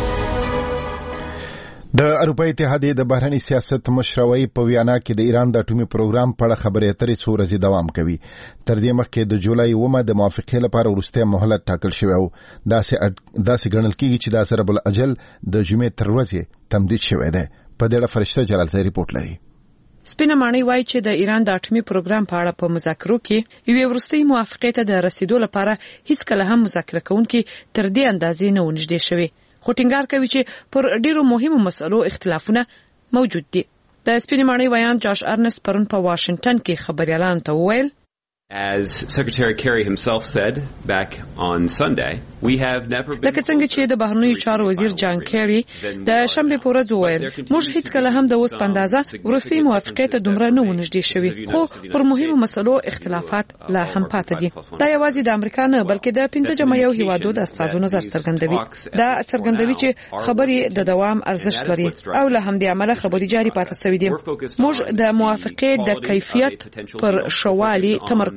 د اروپای اتحادیې د بهرنی سیاست مشروي په ویانا کې د ایران د اټومي پروګرام په اړه خبرې اترې څو ورځې دوام کوي. تر دې مخکې د جولای اوومه د موافقې لپاره وروستی مهلت ټاکل شوی او داسې داسې ګڼل کېږي چې دا ضرب الاجل د جمعې تر ورځې تمدید شوی دی. په دې اړه فرشته جلالزی ریپورت لري. سپینه ماڼۍ وایي چې د ایران د اټومي پروګرام په اړه په مذاکرو کې یوې وروستۍ موافقې ته د رسیدو لپاره هیڅ کله هم مذاکره کوونکي تر دې اندازې نه ونږدې شوي. خو ټینګار کوي چې پر ډیرو مهمو مسلو اختلافونه موجود دي. د سپینې ماڼۍ ویان جاش ارنست پرون په واشنگټن کې خبريالانو ته وویل As Secretary Kerry himself said back on Sunday, we have never been لکه څنګه چې د بهرنیو چارو وزیر جان کیری د شنبه په ورځ وویل موږ هیڅ کله هم د اوس په اندازه ورستۍ موافقې ته دومره نه ونږدې شوي، خو پر مهمو مسلو اختلافات لا هم پاتې دي. دا یوازې د امریکا نه بلکې د پنځه جمعیو هیوادو د استازو نظر څرګندوي. دا څرګندوي چې خبرې د دوام ارزښت لري او له همدې امله خبرې جاري پاتې شوې دي. موږ د موافقې د کیفیت پر شوالي تمرکز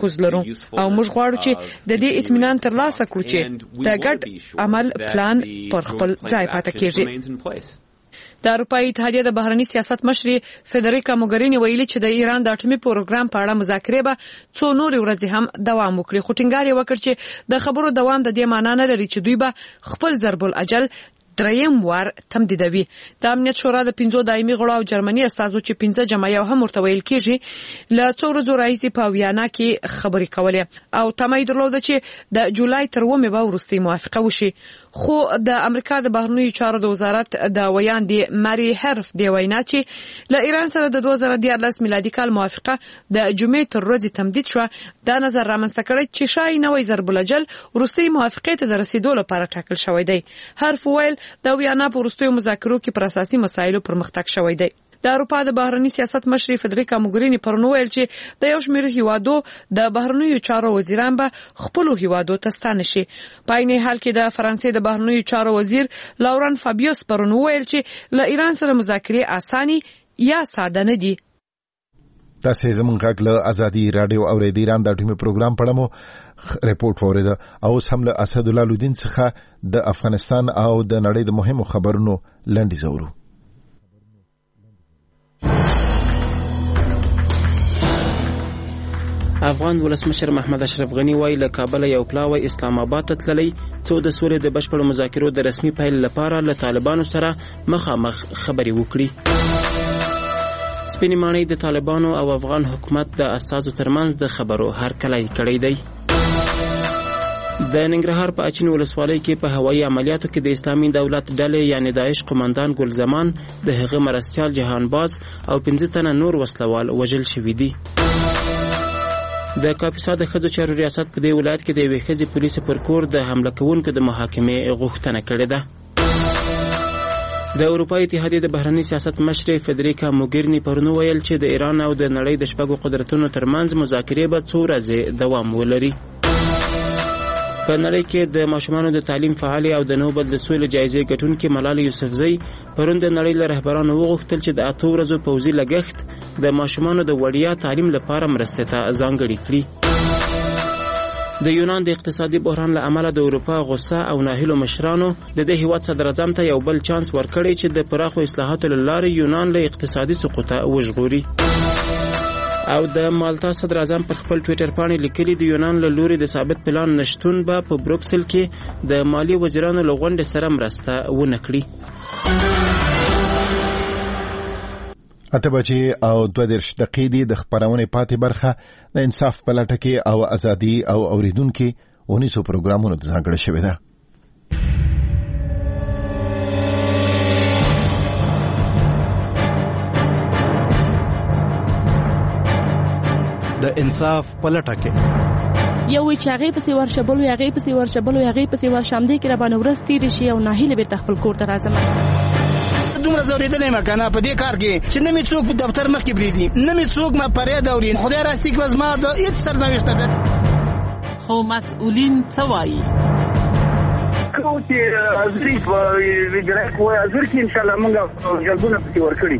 تمرکز لرو او موږ غواړو چې د دې اطمینان ترلاسه کړو چې د ګډ عمل پلان پر خپل ځای پاتې کیږي. د اروپאי اتحادیه د بهرنی سیاست مشري فدریکا موګرینی ویلي چې د ایران د اټومي پروګرام په اړه مذاکرې به څو نورې ورځې هم دوام وکړي، خو ټینګار یې وکړ چې د خبرو دوام د دې معنی نه لري چې دوی به خپل ضرب الاجل دریم وار تمدیدوي. د امنیت شورا د پنځو دایمي غړو او جرمني استازو چې پنځه جمع یو هم ورته ویل کیږي له څو ورځو راځي په ویانا کې خبرې کولې او تمه درلوده چې د جولای تر اوومې به وروستۍ موافقه وشي. خو د امریکا د بهرنیو چارو د وزارت د ویاندې ماري هرف دی وینا چې له ایران سره د دوه زره دیارلس میلادي کال موافقه د جمعې تر ورځې تمدید شو. دا نظر رامنځته کړی چې شای نوې ضرب الاجل وروستۍ موافقې ته د رسیدو لپاره ټاکل شوی دی. هرف ویل د ویانا په وروستیو مذاکرو کې پر اساسي مسایلو پرمختګ شوی دی. د اروپا د بهرنی سیاست مشري فدریکا موګرینی پرون ویل چې د یو شمېر هیوادو د بهرنیو چارو وزیران به خپل هیوادو ته ستانه شي. په عین حال کې د فرانسې د بهرنیو چارو وزیر لوران فابیوس پرون ویل چې له ایران سره مذاکرې اساني یا ساده نه دي. تاسو زمونږ غږ له ازادي رادیو او د ایران د اټومي پروګرام په اړه مو ریپورت وریده او هم له اسد الله لودین څخه د افغانستان او د نړۍ د مهمو خبرونو لنډیز اورو. افغان ولسمشر محمد اشرف غنی وایي له کابل یو پلاوی اسلام آباد ته تللی څو د سولې د بشپړ مذاکرو د رسمي پیل لپاره له طالبانو سره مخامخ خبرې وکړي. سپینې ماڼۍ د طالبانو او افغان حکومت د اساسو ترمنځ د خبرو هرکلی کړی دی. د ننګرهار په اچین ولسوالۍ کې په هوایي عملیاتو کې د اسلامي دولت ډلې یعنی داعش قومندان ګل زمان د هغه مرستیال جهان باز او پنځه تنه نور وسلوال وژل شوي دي. د کاپیسا د ښځو چارو ریاست په دې ولایت کې د یوې ښځې پولیسو پر کور د حمله کوونکو د محاکمې غوښتنه کړې ده. د اروپאי اتحادیې د بهرنی سیاست مشري فدریکا موګرینی پرون ویل چې د ایران او د نړۍ د شپږو قدرتونو ترمنځ مذاکرې به څو ورځې دوام ولري. په نړۍ کې د ماشومانو د تعلیم فعال او د نوبل د سولې جایزې ګټونکې ملالۍ یوسفزۍ پرون د نړۍ له رهبرانو وغوښتل چې د اته ورځو پوځي لګښت د ماشومانو د وړیا تعلیم لپاره مرستې ته ځانګړي کړي. د یونان د اقتصادي بحران له امله د اروپا غوسه او ناهیلو مشرانو د دې هیواد صدر اعظم ته یو بل چانس ورکړی چې د پراخو اصلاحاتو له لارې یونان له اقتصادي سقوطه وژغوري. او د مالټا صدر اعظم پر خپل ټوئیټر باندې لیکلي د یونان له لوري د ثابت پلان نشټون به په بروکسل کې د مالی وزیرانو له غونډې سره مرسته ونه کړي. اته بجې او دوه دېرش دقیقې دي د خبرونې پاتې برخه د انصاف په لټه کې او ازادي او اوریدونکو اونیسو پروګرامونو ته ځانګړې شوې ده. د انصاف په لټه کې یو وی چې هغه پسې ورشبل وي هغه پسې ورشبل وي هغه پسې ورشامدې کې را باندې ورس تیر شي او ناهیله به خپل کور ته راځم. دومره زوریدلې مکنه په دې کار کې چې نه می څوک په دفتر مخ کې بریدي نه می څوک ما پرې دورین خدای راستی کې وز ما د هیڅ سرنوشته ده. خو مسؤلین څه وایي؟ کوم چې ازری په ویډیو کوی ازر کې ان شاء الله موږ جلبونه پکې ورکړي.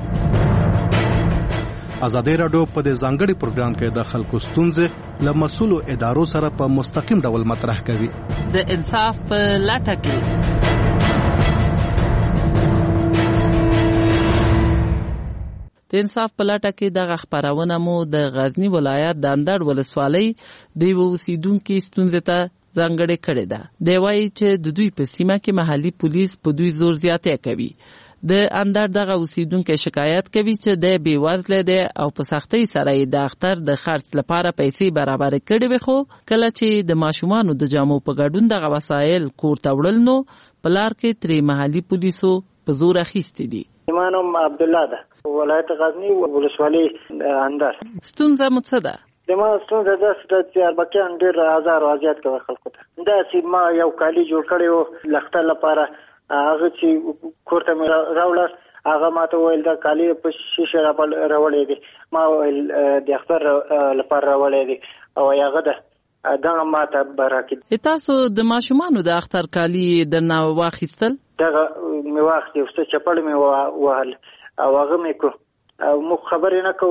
ازادي راډیو په دې ځانګړي پروګرام کې د خلکو ستونزې له مسؤلو ادارو سره په مستقیم ډول مطرح کوي. د انصاف په لټه کې د انصاف په لټه کې دغه خبرونه مو د غزنی ولایت د اندړ ولسوالۍ د یو اوسیدونکو ستونزې ته ځانګړې کړې ده. دی وایي چې د دوی په سیمه کې محلي پولیس په دوی زور زیاتې کوي. د اندړ دغه اوسیدونکو شکایت کوي چې د بې وزله دی او په سختۍ سره د اختر د خرڅ لپاره پیسې برابر کړي وي، خو کله چې د ماشومانو د جامو په ګډون دغه وسایل کور ته وړل نو په لار کې ترې محلي پولیسو په زور اخیستي دي. ایمانم عبد الله ده ولایت غزنی ولسوالۍ اندړ. ستونزه مو څه ده؟ دما ستونزه ده چې اربکیان ډېر آزار او اذیت کوي خلکو ته. دا چې ما یو کالی جوړ کړی و لخته لپاره هغه چې کورته مې راوړل هغه ماته ویل دا کالی په شیشه راوړی دی. ما ویل د اختر لپاره راوړی دی او هغه ده دغه ماته براکې. تاسو د ماشومانو د اختر کالی درنه واخیستل؟ دغه مې واخیست یو څه چپړ مې وهل او هغه مې کو او مو خبرې نه کوو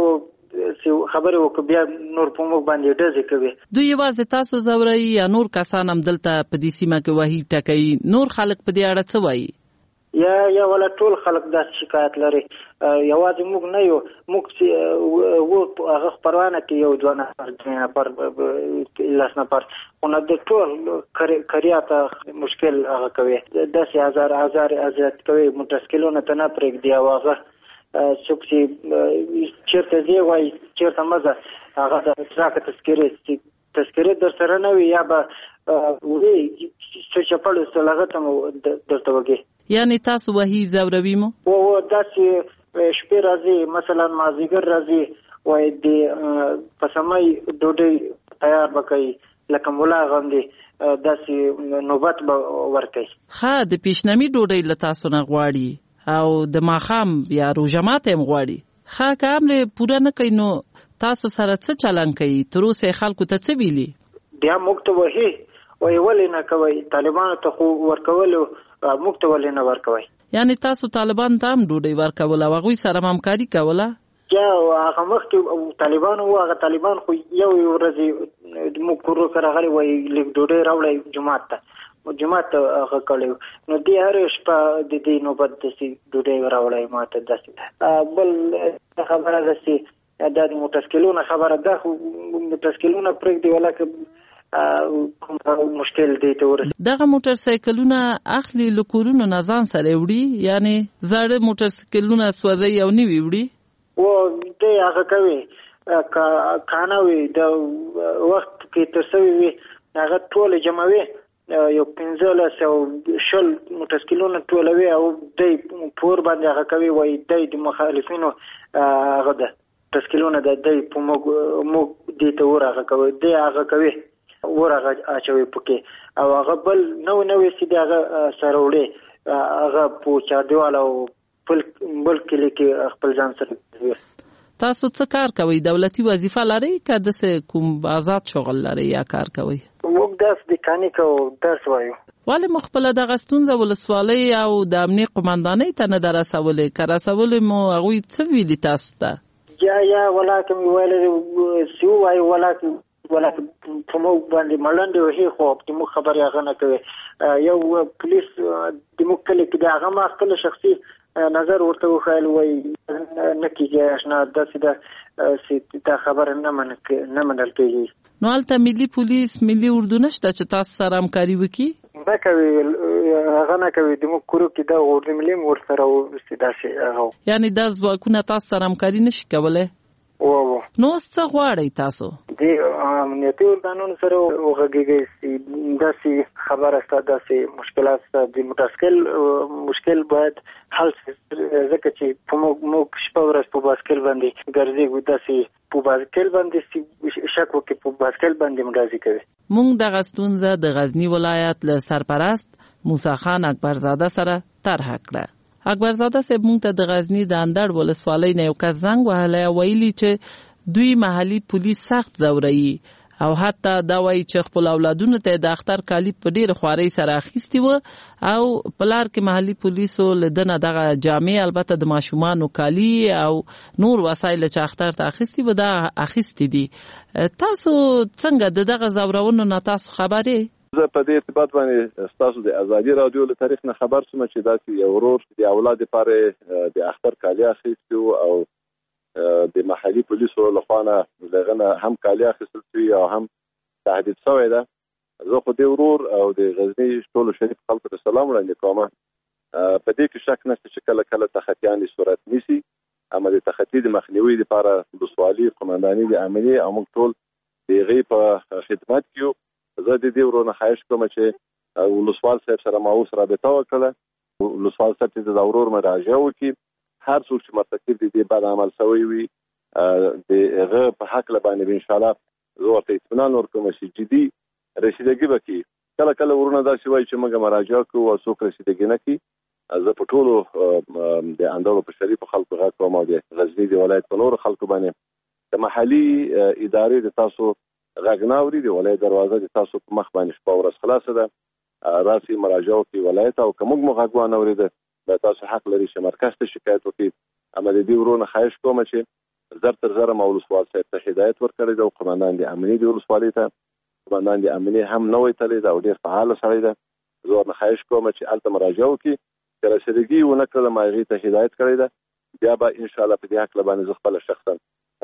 خبرې وکړو بیا نور په موږ باندې ډزې کوي. دوی یوازې تاسو ځوروي یا نور کسان هم دلته په دې سیمه کې وحي ټکوي؟ نور خلک په دې اړه څه وایي؟ یا یا ولا ټول خلک داسې شکایت لري. یوازې موږ نه یو، موږ چې و هغه خپرونه کې یو دوه نفر درې نفر لس نفر خو نه د ټول کریاته مشکل هغه کوي، داسې هزار هزار اذیت کوي، موټرسایکلونه ته نه پرېږدي او هغه څوک چې چېرته ځي وایي چېرته مه ځه، هغه د راکړه تذکرې تذکرې در سره نه وي یا به وي څه چپړ وستل هغه ته مو درته وږي. یعنی تاسو وحي ځوروي مو؟ و داسې شپې راځي، مثلا مازدیګر راځي وایي د پسمۍ ډوډۍ تیار به کوي لکه ملا غوندې، داسې نوبت به ورکوي. ښه، د پیشنمي ډوډۍ له تاسو نه غواړي او د ماښام یا روژه ماتی هم غواړي. ښه، که امر پوره نه کوي نو تاسو سره څه چلن کوي؟ تر اوسه خلکو ته څه ویلي؟ بیا موږ ته وایي وایي ولې نه کوئ؟ طالبانو ته خو ورکولو موږ ته ولې نه ورکوئ؟ یعنی تاسو طالبان ته هم ډوډۍ ورکوله او هغوی سره همکاري کوله؟ یا هغه مخکې طالبان وو، هغه طالبان خو یو یو ورځې موږ کورو ته راغلي وایي لږ ډوډۍ راوړئ جومات ته، جومات ته هغه کړی نو دې هرې شپه د دې نوبت داسې ډوډۍ راوړئ ما ته داسې. بل خبره داسې دا د موټرسایکلونو خبره ده، خو موټرسایکلونه پرېږدي ولکه کوم مشکل دی ته ورسېږي. دغه موټرسایکلونه اخلي له کورونو نه ځان سره وړي، یعنی زاړه موټرسایکلونه سوځوي او نوي وړي؟ و دی هغه کوي کانه وي د وخت کې تر سوي وي هغه ټول جمعوي، یو پنځلس او شل موټرسایکلونه ټولوي او دی پور باندې هغه کوي وایي دی د مخالفینو هغه ده موټرسایکلونه د دی په موږ موږ دې ته ور هغه کوي، دی هغه کوي ور هغه اچوي پکې او هغه بل نو نوې سیده هغه سره وړي هغه په چاردیوال او بل بل کلی کې خپل ځان سره. تاسو څه کار کوئ؟ دولتي وظیفه لرئ که داسې کوم آزاد شغل لرئ یا کار کوئ؟ موږ درس د میکانیک او درس وایو. ولې مو خپله دغه ستونزه ولسوالۍ او د امنیې قمندانۍ ته نه ده رسولې؟ که رسولې مو هغوی څه ویلي تاسو ته؟ یا یا ولاکه مې ویلې چې ووایي ولاکه ولاکه په موږ باندې ملنډې وهي خو د موږ خبرې هغه نه کوي. یو پولیس د موږ کلي کې د هغه ما خپل شخصي نظر ورته وښایل وایي نه کېږي اشنا داسې ده چې دا خبره نه منل کېږي. نو هلته ملي پولیس ملي اردو نشته چې تاسو سره همکاري وکړي؟ نه کوي، هغه نه کوي. د موږ کورو کې دا اردو ملي هم ورسره داسې هغه یعنی دا ځواکونه تاسو سره همکاري نشي کولی؟ و نو اوس څه غواړئ تاسو؟ د امنیتي ارګانونو سره وغږیږئ چې داسې خبره شته، داسې مشکلات شته، د موټرسایکل مشکل باید حل شي، ځکه چې په موږ شپه ورځ په بایسکل باندې ګرځېږو، داسې په بایسکل باندې شک وکړي په بایسکل باندې مډازي کوي. موږ دغه ستونزه د غزني ولایت له سرپرست موسی خان اکبرزاده سره طرحه کړه. اکبرزاده صاحب موږ ته د غزني د اندړ ولسوالۍ نه یو کس زنګ وهلی او ویلي چې دوی محلي پولیس سخت ځوروي او حتی دا وایي چې خپل اولادونو ته د اختر کالي په ډېره خوارۍ سره اخیستي وه او په لار کې محلي پولیسو له ده نه دغه جامې البته د ماشومانو کالي او نور وسایل چې اختر ته اخیستي وه دا اخیستي دي. تاسو څنګه د دغه ځورونو نه تاسو خبر یې؟ زه په دې ارتباط باندې ستاسو د ازادي رادیو له طریق نه خبر شوم چې داسې یو ورور د اولاد لپاره د اختر کالي اخیستي او د محلي پولیسو لخوا نه دغه نه هم کالي اخیستل شوي او هم تهدید شوی ده. زه خو دې ورور او د غزني ټولو شریف خلکو ته سلام وړاندې کوم. په دې کې شک نشته چې کله کله تخطیان صورت نیسي، اما د تخطي د مخنیوي لپاره ولسوالي قمنداني د امنیې او موږ ټول د هغې په خدمت کې یو. زه د دې ورونه خواهش کوم چې ولسوال صاحب سره ما اوس رابطه وکړه، ولسوال صاحب ته د ورور مراجعه وکړي، هر څوک چې مرتکب دي د بد عمل شوی وي د هغه په حق باندې ان شاء الله زه ورته اطمینان ورکوم چې جدي رسیدګي وکړي. کله کله ورونه داسې وایي چې موږ مراجعه کوو او څوک رسیدګي نه کوي. زه په ټولو د اندړو په شریفو خلکو غږ کوم او د غزني د ولایت په نورو خلکو باندې د محلي ادارې د تاسو غږ نه اوري، د ولایت دروازه د تاسو په مخ باندې شپه ورځ خلاصه ده، راسي مراجعه وکړي ولایت او که موږ مو غږ وانه اورېده دا تاسو حق لري چې مرکز ته شکایت وکړي. اما د دې ورونه خواهش کوم چې زر تر زر ما ولسوال صاحب ته هدایت ورکړی دی او قمندان د امنیه د ولسوالۍ ته قمندان د امنیه هم نوې تللی دی او ډېر فعال سړی دی. زه ورنه خواهش کوم چې هلته مراجعه وکړي، که رسیدګي ونه کړله ما هغې ته هدایت کړی دی، بیا به انشاءالله په دې هکله باندې زه خپله شخصا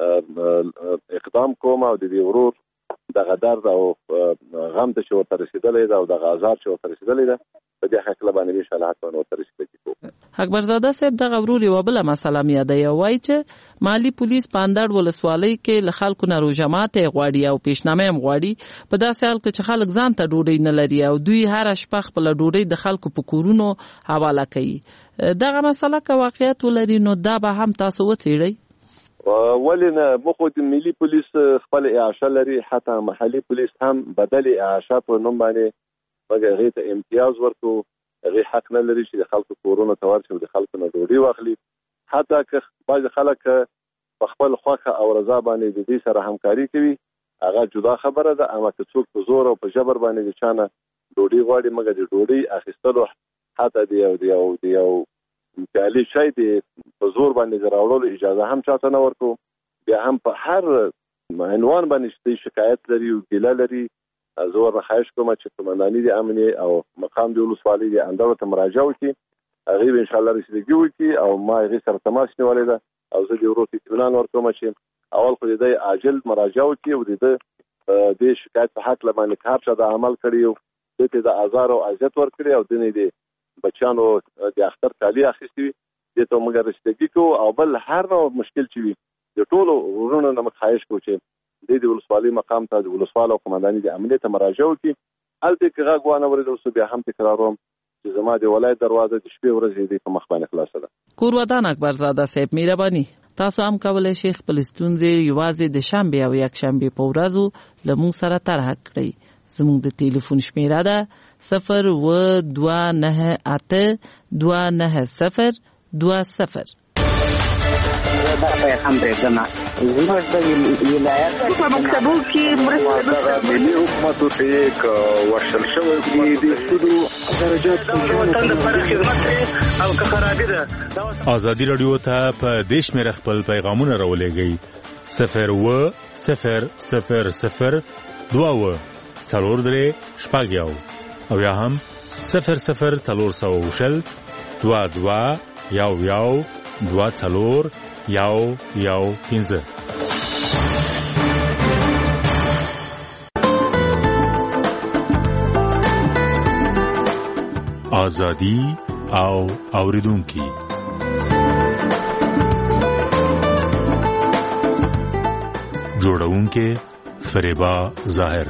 اقدام کوم او د دې ورور دغه درد او غم ته چې ورته رسېدلی دی او دغه آزار چې ورته رسېدلی دی په دې هکله باندې انشاءالله حتما ورته رسېدګي کوو. اکبرزاده صاحب دغه ورور یوه بله مسله م یادوي او وایي چې مالي پولیس په اندړ ولسوالۍ کې له خلکو نه روژه ماتې غواړي او پیشنامه هم غواړي په داسې حال کې چې خلک ځان ته ډوډۍ نه لري او دوی هره شپه خپله ډوډۍ د خلکو په کورونو حواله کوي. دغه مسله که واقعیت ولري نو دا به هم تاسو وڅېړئ؟ ولې نه، موږ خو د ملي پولیس خپل اعاشه لري، حتی محلي پولیس هم بدل اعاشه په نوم باندې موږ هغې ته امتیاز ورکړو. هغې حق نه لري چې د خلکو کورونو ته ورشي او د خلکو نه ډوډۍ واخلي. حتی که بعضې خلک په خپل خوښه او رضا باندې د دې سره همکاري کوي هغه جدا خبره ده، اما که څوک په زور او په جبر باندې د چا نه ډوډۍ غواړي موږ د ډوډۍ اخیستلو حتی د یو د یو د یو پیالې شی د په زور باندې د راوړلو اجازه هم چاته نه ورکوو. بیا هم په هر عنوان باندې چې شکایت لري او ګیله لري زه ورنه خواهش کوم چې قمنداني د امنیې او مقام د ولسوالۍ د اندړو ته مراجعه وکړي، هغې به انشاءالله رسیدګي وکړي او ما هغې سره تماس نیولی ده او زه د ورور ته اطمینان ورکوم چې اول خو د دی عاجل مراجعه وکړي او د ده دې شکایت په هکله باندې که هر چا د عمل کړي او دې ته د ازار او اذیت ورکړي او دې د بچیانو د اختر کالي اخیستي وي دې ته موږ رسیدګي کوو. او بل هر نوع مشکل چې وي د ټولو وروڼو نه موږ خواهش کوو چې دې د ولسوالۍ مقام ته د ولسوال او قمنداني د امنیې ته مراجعه وکړي. هلته که غږ وانه اورېدل سو بیا هم تکراروم چې زما د ولایت دروازه د شپې ورځې دې په مخ باندې خلاصه ده. کور ودان اکبرزاده صاحب مهرباني تاسو هم کولی شئ خپل ستونزې یوازې د شنبې او یکشنبې په ورځو له موږ سره طرحه کړئ. زموږ د ټلیفون شمیره ده صفر اوه دوه نهه اته دوه نهه صفر دوه صفر. دا پیغام دی دنه زموږ د ولایت په مکتبو کې مرسته ملي حکومت ته یک ورشل شوی دی د سودو درجات وطن لپاره خدمت او که خرابې ده. ازادي رادیو ته په دیش مې خپل پیغامونه راولېږئ صفر اوه صفر صفر صفر دوه اوه څلور درې شپږ یو او یا هم صفر صفر څلور سوه شل دوه دوه یو یو دوه څلور یو یو پنځه. ازادي او اوریدونکي جوړونکي فریبا ظاهر.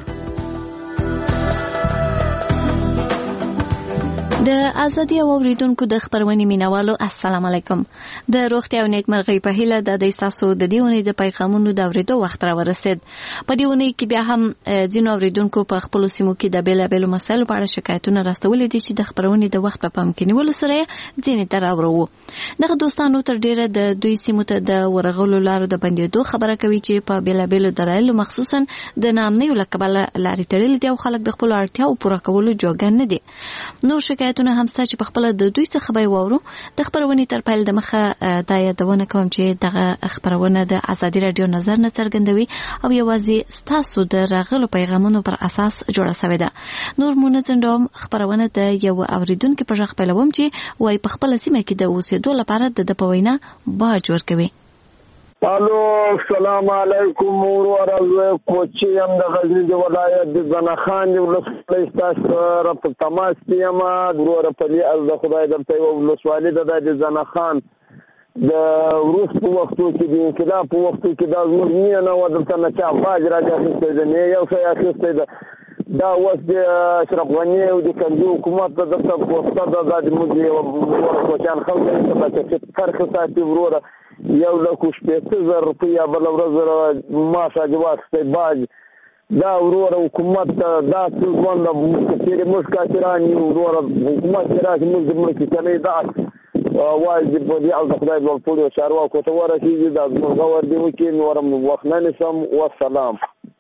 د ازادي او اوریدونکو د خبرونې مینوالو السلام علیکم. د روغتیا او نیکمرغۍ په هیله د دې تاسو د دې ونې د پیغامونو د اوریدو وخت را ورسید. په دې ونې کې بیا هم ځینو اوریدونکو په خپل سیمو کې د بیلابیلو مسایلو په اړه شکایتونه راستولې دي چې د خبرونې د وخت په پام کې نیولو سره ځینې ته راوړو. دغه دوستانو تر ډیره د دوی سیمو ته د ورغلو لارو د بندېدو خبره کوي چې په بیلابیلو دلایلو مخصوصا د ناامنیو له کبله لارې تړلې دي او خلک د خپلو اړتیاو پوره کولو جوګن نه دي. نور شکایتونه هم ستا چې په خپله د دوی څخه به یې واورو. د خپرونې تر پیل د مخه دا یادونه کوم چې دغه خپرونه د ازادي راډیو نظر نه څرګندوي او یوازې ستاسو د راغلو پیغامونو پر اساس جوړه شوې ده. نور مونځندوم خپرونه د یو اوریدونکو په ژغ پیلوم چې وای په خپل سیمه کې د اوسېدو لپاره د په وینا باج ورکوي. الو السلام علیکم ورحمه کوچی هم د غزنی د ولایت د زنخان د ولسوالۍ تاسو را په تماس یم ورور په دې از د خدای درته یو ولسوالۍ د د زنخان د روس په وختو کې د انقلاب په وختو کې د زموږ نه نه ودلته نه چا باج راځي چې نه یو څه اخیسته ده دا اوس د اشرف غنی او د کندو حکومت د دغه پوسټه د د موږ یو ورکوچان خلک چې فرق ساتي وروره یو لکه شپږ زره روپۍ بل ورځ ماشه جواسته باج دا وروره حکومت دا څلور د چې موږ کاچرانی وروره حکومت راځي موږ د ملک کنه دا واجب دی او خدای په پوره چارواکو ته ورسیږي دا موږ ور دی وکي نورم وخت نه نشم والسلام.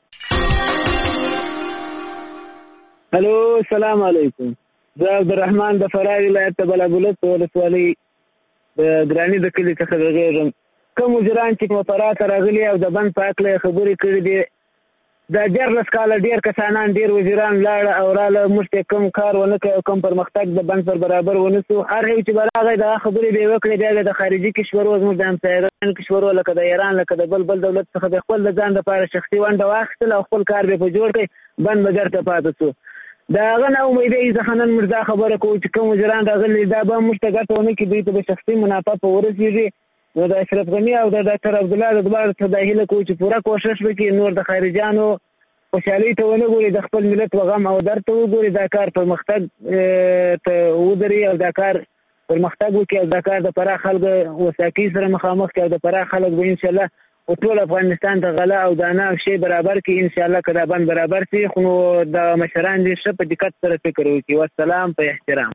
الو السلام علیکم. زه عبدالرحمن د فراه ولایت بلابلت ولسوالۍ د ګرانی د کلی څخه راغلم. کوم مجران چې مفرات راغلي او د بند په اړه خبرې کړې دي دا دیارلس کاله ډېر کسانان ډېر وزیران لاړه او راله موږ ته کوم کار ونه کړ او کوم پرمختګ د بند پر برابر ونه سو هر یو چې براغه دا خبرې به وکړي بیا د خارجي کشورو زموږ د همسایګانو کشورو لکه د ایران لکه د بل بل دولت څخه د خپل ځان لپاره شخصي ونډه واخیستل او خپل کار به په جوړ کړي بند بغیر ته پاتې سو دا هغه نه امیدې ځکه نن موږ دا خبره کوو چې کوم وزیران راغلي دا به موږ ته ګټه ونه کړي دوی ته به شخصي منافع په ورسېږي نو د اشرف غني او د ډاکټر عبدالله د دواړو ته دا هیله کوو چې پوره کوشش وکړي نور د خارجیانو خوشحالي ته ونه ګوري د خپل ملت و غم او درد ته وګوري دا کار پرمختګ ته ودري او دا کار پرمختګ وکړي او دا کار د پراخ خلکو وساکي سره مخامخ کړي او د پراخ خلک به انشاءالله ټول افغانستان ته غله او دانه او شی برابر کړي انشاءالله که دا بند برابر شي خو نو د مشران دې ښه په دقت سره فکر وکړي والسلام په احترام.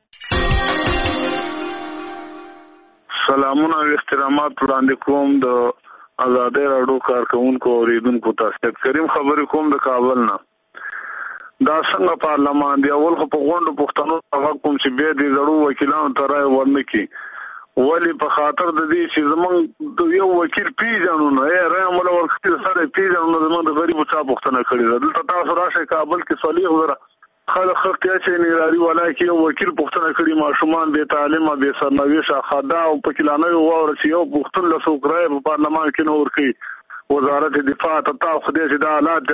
سلامونه او احترامات وړاندې کوم د آزادۍ راډیو کارکونکو اوریدونکو ته. کریم خبرې کوم د کابل نه. دا څنګه پارلمان دی اول خو په غونډو پښتنو هغه کوم چې بیا د زړو وکیلانو ته رای ورنکړي ولې په خاطر د دې چې زمونږ د یو وکیل پیژنو نه یې رای مولا ورکړي سره پیژنو نه زمونږ د غریبو چا پښتنه کړي ده. دلته تاسو راشئ کابل کې صالح وزره خلک خلک چې نيراري ولای کې وکیل پښتنه کړي ماشومان به تعلیمه به سرنويشه خدا او پکلانه یو اور چې یو پښتون له سوکرای په پارلمان کې نور کوي وزارت دفاع ته خدای چې دا حالات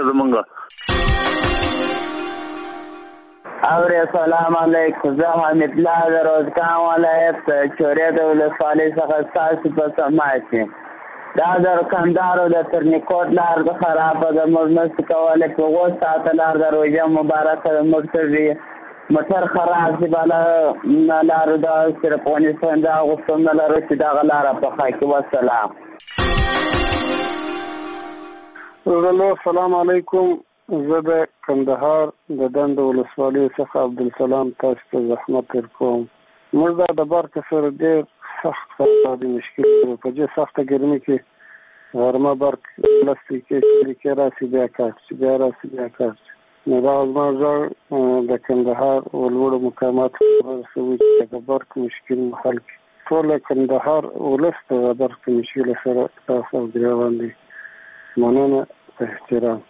زمونږه. اور السلام علیکم زه حمید الله د روزګان ولایت چورې د ولسوالۍ څخه تاسو په سماعت دا د کندهار د ترنیکوټ لار خرابه د موږ کوله په وو ساعت لار د روزه مبارکه د موټر موټر خراب دی بالا نه لار د صرف افغانستان دا غوښتل نه لري چې دا غلاره په خاکي. والسلام. ورلو السلام علیکم زه د کندهار د دند ولسوالۍ څخه عبدالسلام تاسو ته زحمت ورکوم. موږ دا د بار سره ډېر سخت اقتصادي مشکل په دې سخته ګرمي کې غرمه برق لستی کې کې راسي بیا کار چې بیا راسي بیا کار نو دا زموږ د کندهار ولوړو مقامات ورسوي چې د برق مشکل حل کړي. ټول کندهار ولس د برق مشکل سره تاسو ګریوان دي. مننه احترام.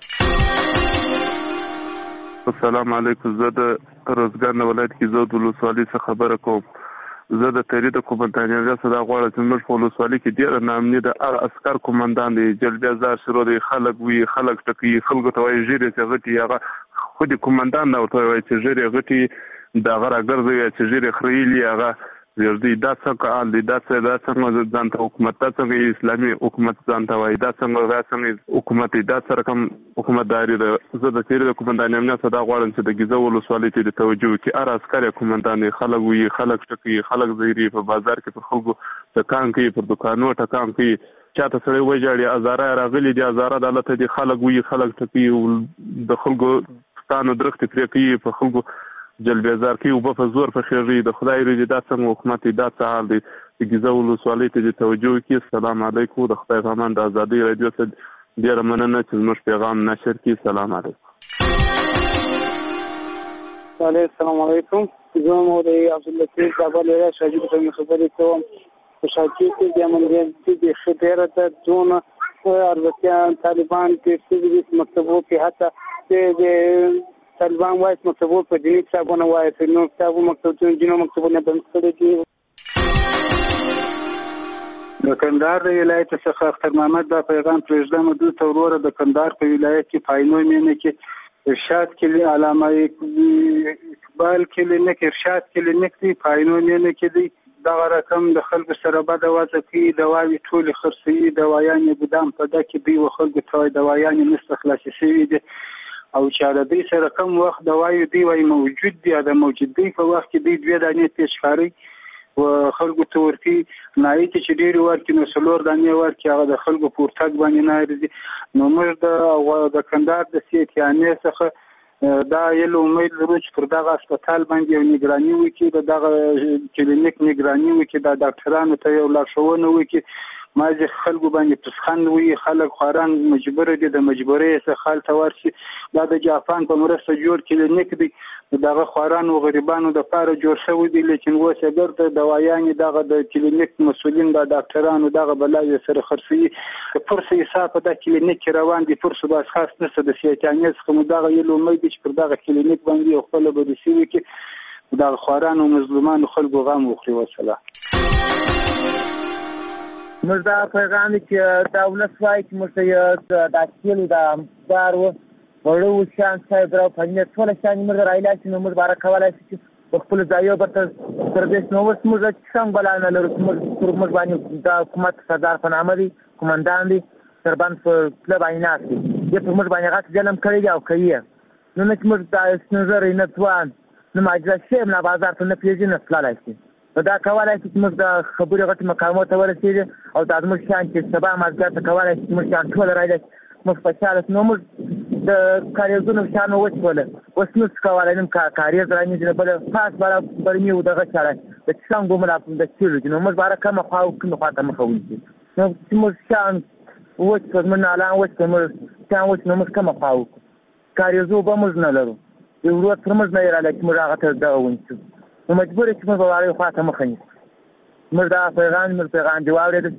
السلام علیکم زه د روزګان ولایت کې زه د ولسوالۍ څخه خبره کوم. زه د تحریر د کومندانۍ ریاست دا غواړم چې موږ په ولسوالۍ کې ډېر نامني د هغه عسکر کومندان دی جلبیا زار شروع دی خلک وي خلک ټکي خلکو ته وایي ژیرې چې غټي هغه خو د کومندان نه ورته وایي چې ژیرې غټي د هغه راګرځوي چې ژیرې خریلي هغه ورځي دا څنګه حال دی دا څنګه دا څنګه ځان ته حکومت دا څنګه اسلامي حکومت ځان ته وایي دا څنګه دا څنګه حکومت دا سره کوم حکومتداري ده. زه د تحریر د کومندانۍ امنیت دا غواړم چې د ګیزه ولسوالۍ ته د توجه وکړي هر عسکر کومندان خلک وي خلک ټکي خلک زیري په بازار کې په خلکو ټکان کوي پر دکانو ټکان کوي چاته سره وایي ازاره راغلي دي ازاره عدالت دي خلک وي خلک ټکي د خلکو ستانو درخت پرې کوي په خلکو جلبیزار کې او په زور په خیری د خدای رضا د څنګه حکومت دا څه حال دی د ګیزه ولسوالۍ ته توجه وکړي. السلام علیکم د خدای غمان د ازادي رادیو ته ډیر مننه چې موږ پیغام نشر کړي. سلام علیکم. السلام علیکم زه مو د عبداللطیف کابل له شاجد په خبرې کوم. په شاکی کې د امنیت د خبره د دون اربکیان طالبان کې د مکتبو کې حتی د طالبان وایي مکتبو په دیني کتابونه وایي په نو کتابو مکتبونو جنو مکتبونه بند کړي دي. د کندهار د ولایت څخه اختر محمد دا پیغام پرېږدم دوی ته وروره د کندهار په ولایت کې پاینو مینه کې ارشاد کلی علامه اقبال کلینیک ارشاد کلینیک دی پاینو مینه کې دی دا رقم د خلکو سره بد وځي کې دواوی ټول خرڅي دوايان بودام په دکې دی و خلکو ته دوايان مستخلصي شوی دي او چې د دې سره کوم وخت دوايي دی وای موجود دی دا موجود دی په وخت کې دی دوه دانې پیشکاری و خلکو ته ورتي نایت چې ډیر ورکې نو سلور دانې ورکې هغه د خلکو پورتګ باندې نه نو موږ د د کندهار د سیټیانې څخه دا یو امید لرو چې پر دغه هسپتال باندې یو نگراني وکړي دغه کلینیک نگراني وکړي د ډاکټرانو ته یو لارښوونه وکړي مازه خلکو باندې پسخند وي خلک خواران مجبور دي د مجبورۍ څخه خال تور شي دا د جاپان په مرسته جوړ کلینیک دی دغه خواران او غریبانو د لپاره جوړ شوی دی لیکن اوس اگر د دوايانې دغه د کلینیک مسولین د ډاکټرانو دغه بلای سره خرڅي فرصه حساب د کلینیک روان دي فرصه باس خاص نشته د سیاستانیت څخه دغه یو امید چې پر دغه کلینیک باندې خپل به شي کې دغه خواران او مظلومان خلکو غم وخوري وسله موږ دا پیغام چې دا ولسوای چې موږ یې د اکیلو د امدار و ورو شان صاحب راو پنځه ټول شان موږ راایلا چې موږ بار کولای شي په خپل ځایو به تر دې نو وس موږ څنګه بلانه لرو موږ موږ باندې د حکومت صدر په نامه دي کمانډان دي سربان په پله باندې ناسي دې په موږ باندې غاټ ځلم کړی او کوي نو نه موږ د نظر نه توان نو ماجرا شی نه بازار ته نه پیژنه تللای شي دا کولای شي چې موږ د خبرې غټ مقامات ته ورسېږو او د موږ شان چې سبا مازګر ته کولای شي موږ شان ټول راځي موږ په چاله نو موږ د کاریزونو شان وڅول اوس نو کولای نیم کاریز راځي چې بل پاس بل برمي او دغه چاله د څنګه موږ د چیرې نو موږ بار کوم خواو کوم خاطر مخوي نو موږ شان وڅ من اعلان وڅ موږ شان وڅ نو موږ کوم خواو کاریزو به موږ نه لرو یو ورځ تر موږ نه راځي موږ هغه ته دا ونیسو نو مجبور چې موږ به واره خواته مخ نه موږ دا پیغام موږ پیغام دی واورید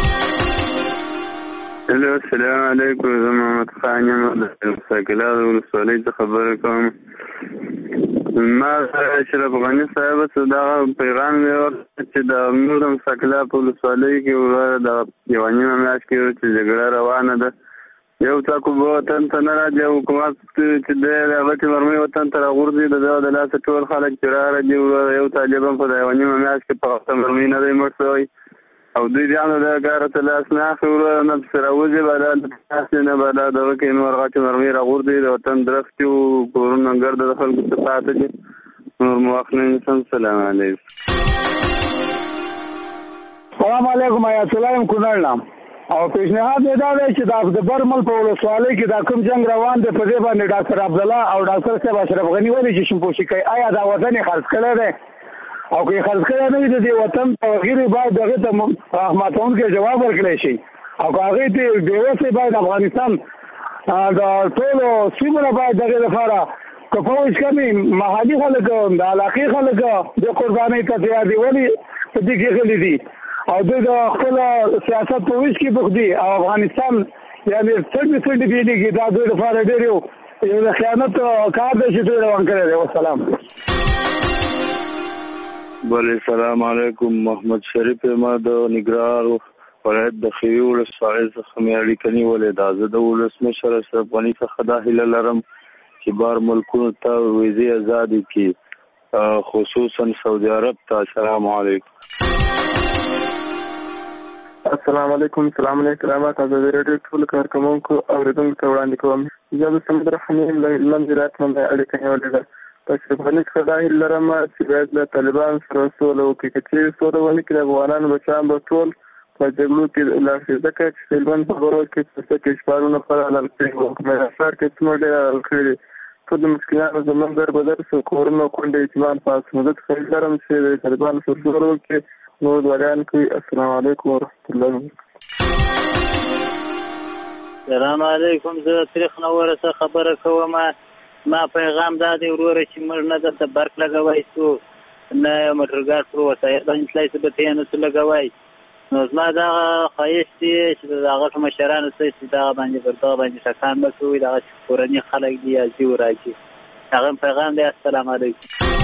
الو السلام علیکم زه محمد خان یم د ساکلا ولسوالۍ څخه خبره کوم ما اشرف غني صاحب څخه دا پیغام دی چې د نورم ساکلا په ولسوالۍ کې د یو نیمه میاشت کې چې جګړه روانه ده یو تاکو به وطن ته نه راځي حکومت چې د هغه مرمۍ وطن ته راغورځي د د لاس ټول خلک چې راځي یو طالب په د یو نیمه میاشت کې په وخت مرمۍ نه دی مړ شوی او دوی بیا د کار ته لاس نه اخلي نه سره وځي بدل تاسو نه بدل دغه کې نور هغه مرمۍ راغورځي د وطن درخت او کورونه ګرد د خلکو څخه پاتې دي نور موخنه انسان سلام علیکم سلام علیکم آیات الله کونړ او پیشنهاد دی دا دی چې د برمل په ولسوالۍ کې دا کوم جنگ روان دی په دې باندې ډاکټر عبدالله او ډاکټر صاحب اشرف غني ولې چې شمپوشي کوي آیا دا وطن یې خرڅ کړی دی او که یې خرڅ کړی نه وي د دې وطن تغییر باید دغه ته رحمتونکي جواب ورکړی شي او که هغې ته بېوسې باید افغانستان د ټولو سیمو نه باید دغې لپاره که فوج کمي محلي خلک د علاقې خلک د قربانۍ ته تیار دي ولې په دې کې غلي دي او دوی د خپل سیاست په ویش کې بوخت دي او افغانستان یعنې څنډې څنډې بیلېږي دا دوی لپاره ډېر یو یو د خیانت کار دی چې دوی روان کړی دی وسلام بله سلام علیکم محمد شریف ما د نګرهار ولایت د خیوي ولسوالۍ څخه مې اړیکه نیولې ده زه د ولسمشر اشرف غني څخه دا هیله لرم چې بار ملکونو ته ویزې ازادې کړي خصوصا سعودي عرب ته السلام علیکم السلام علیکم سلام علیکم رحمت الله د ریډیو ټول کارکونکو اوریدونکو ته وړاندې کوم زه د سمد رحمین له لمزرات باندې اړیکه نیولې ده په شپږنی څخه دا هیله لرم چې باید له طالبان سره سوله وکړي که چیرې سوله ونه کړي افغانان بچیان به ټول په جګړو کې لاړ شي ځکه چې طالبان په غرو کې څه کې شپارونه پر حلال کړي وو مېرسار کې څومره ډېر حلال کړي ټول د مسکینانو زمونږ در بدر سو کورونه کونډې اطمینان پاس مدد خیل لرم چې د طالبان سره سوله وکړي نور دوریان کوي السلام علیکم ورحمت الله السلام علیکم زه تاریخ نور څخه خبره کوم ما پیغام دا دی وروره چې موږ نه د برق لګوي سو نه موټرګار پر وسایل باندې تلای څه به نه څه لګوي نو زما دا خواهش دی چې د هغه مشرانو سره دا باندې پر دا باندې ټکان وکړي دا چې کورنۍ خلک دی ازي ورایي هغه پیغام دی السلام علیکم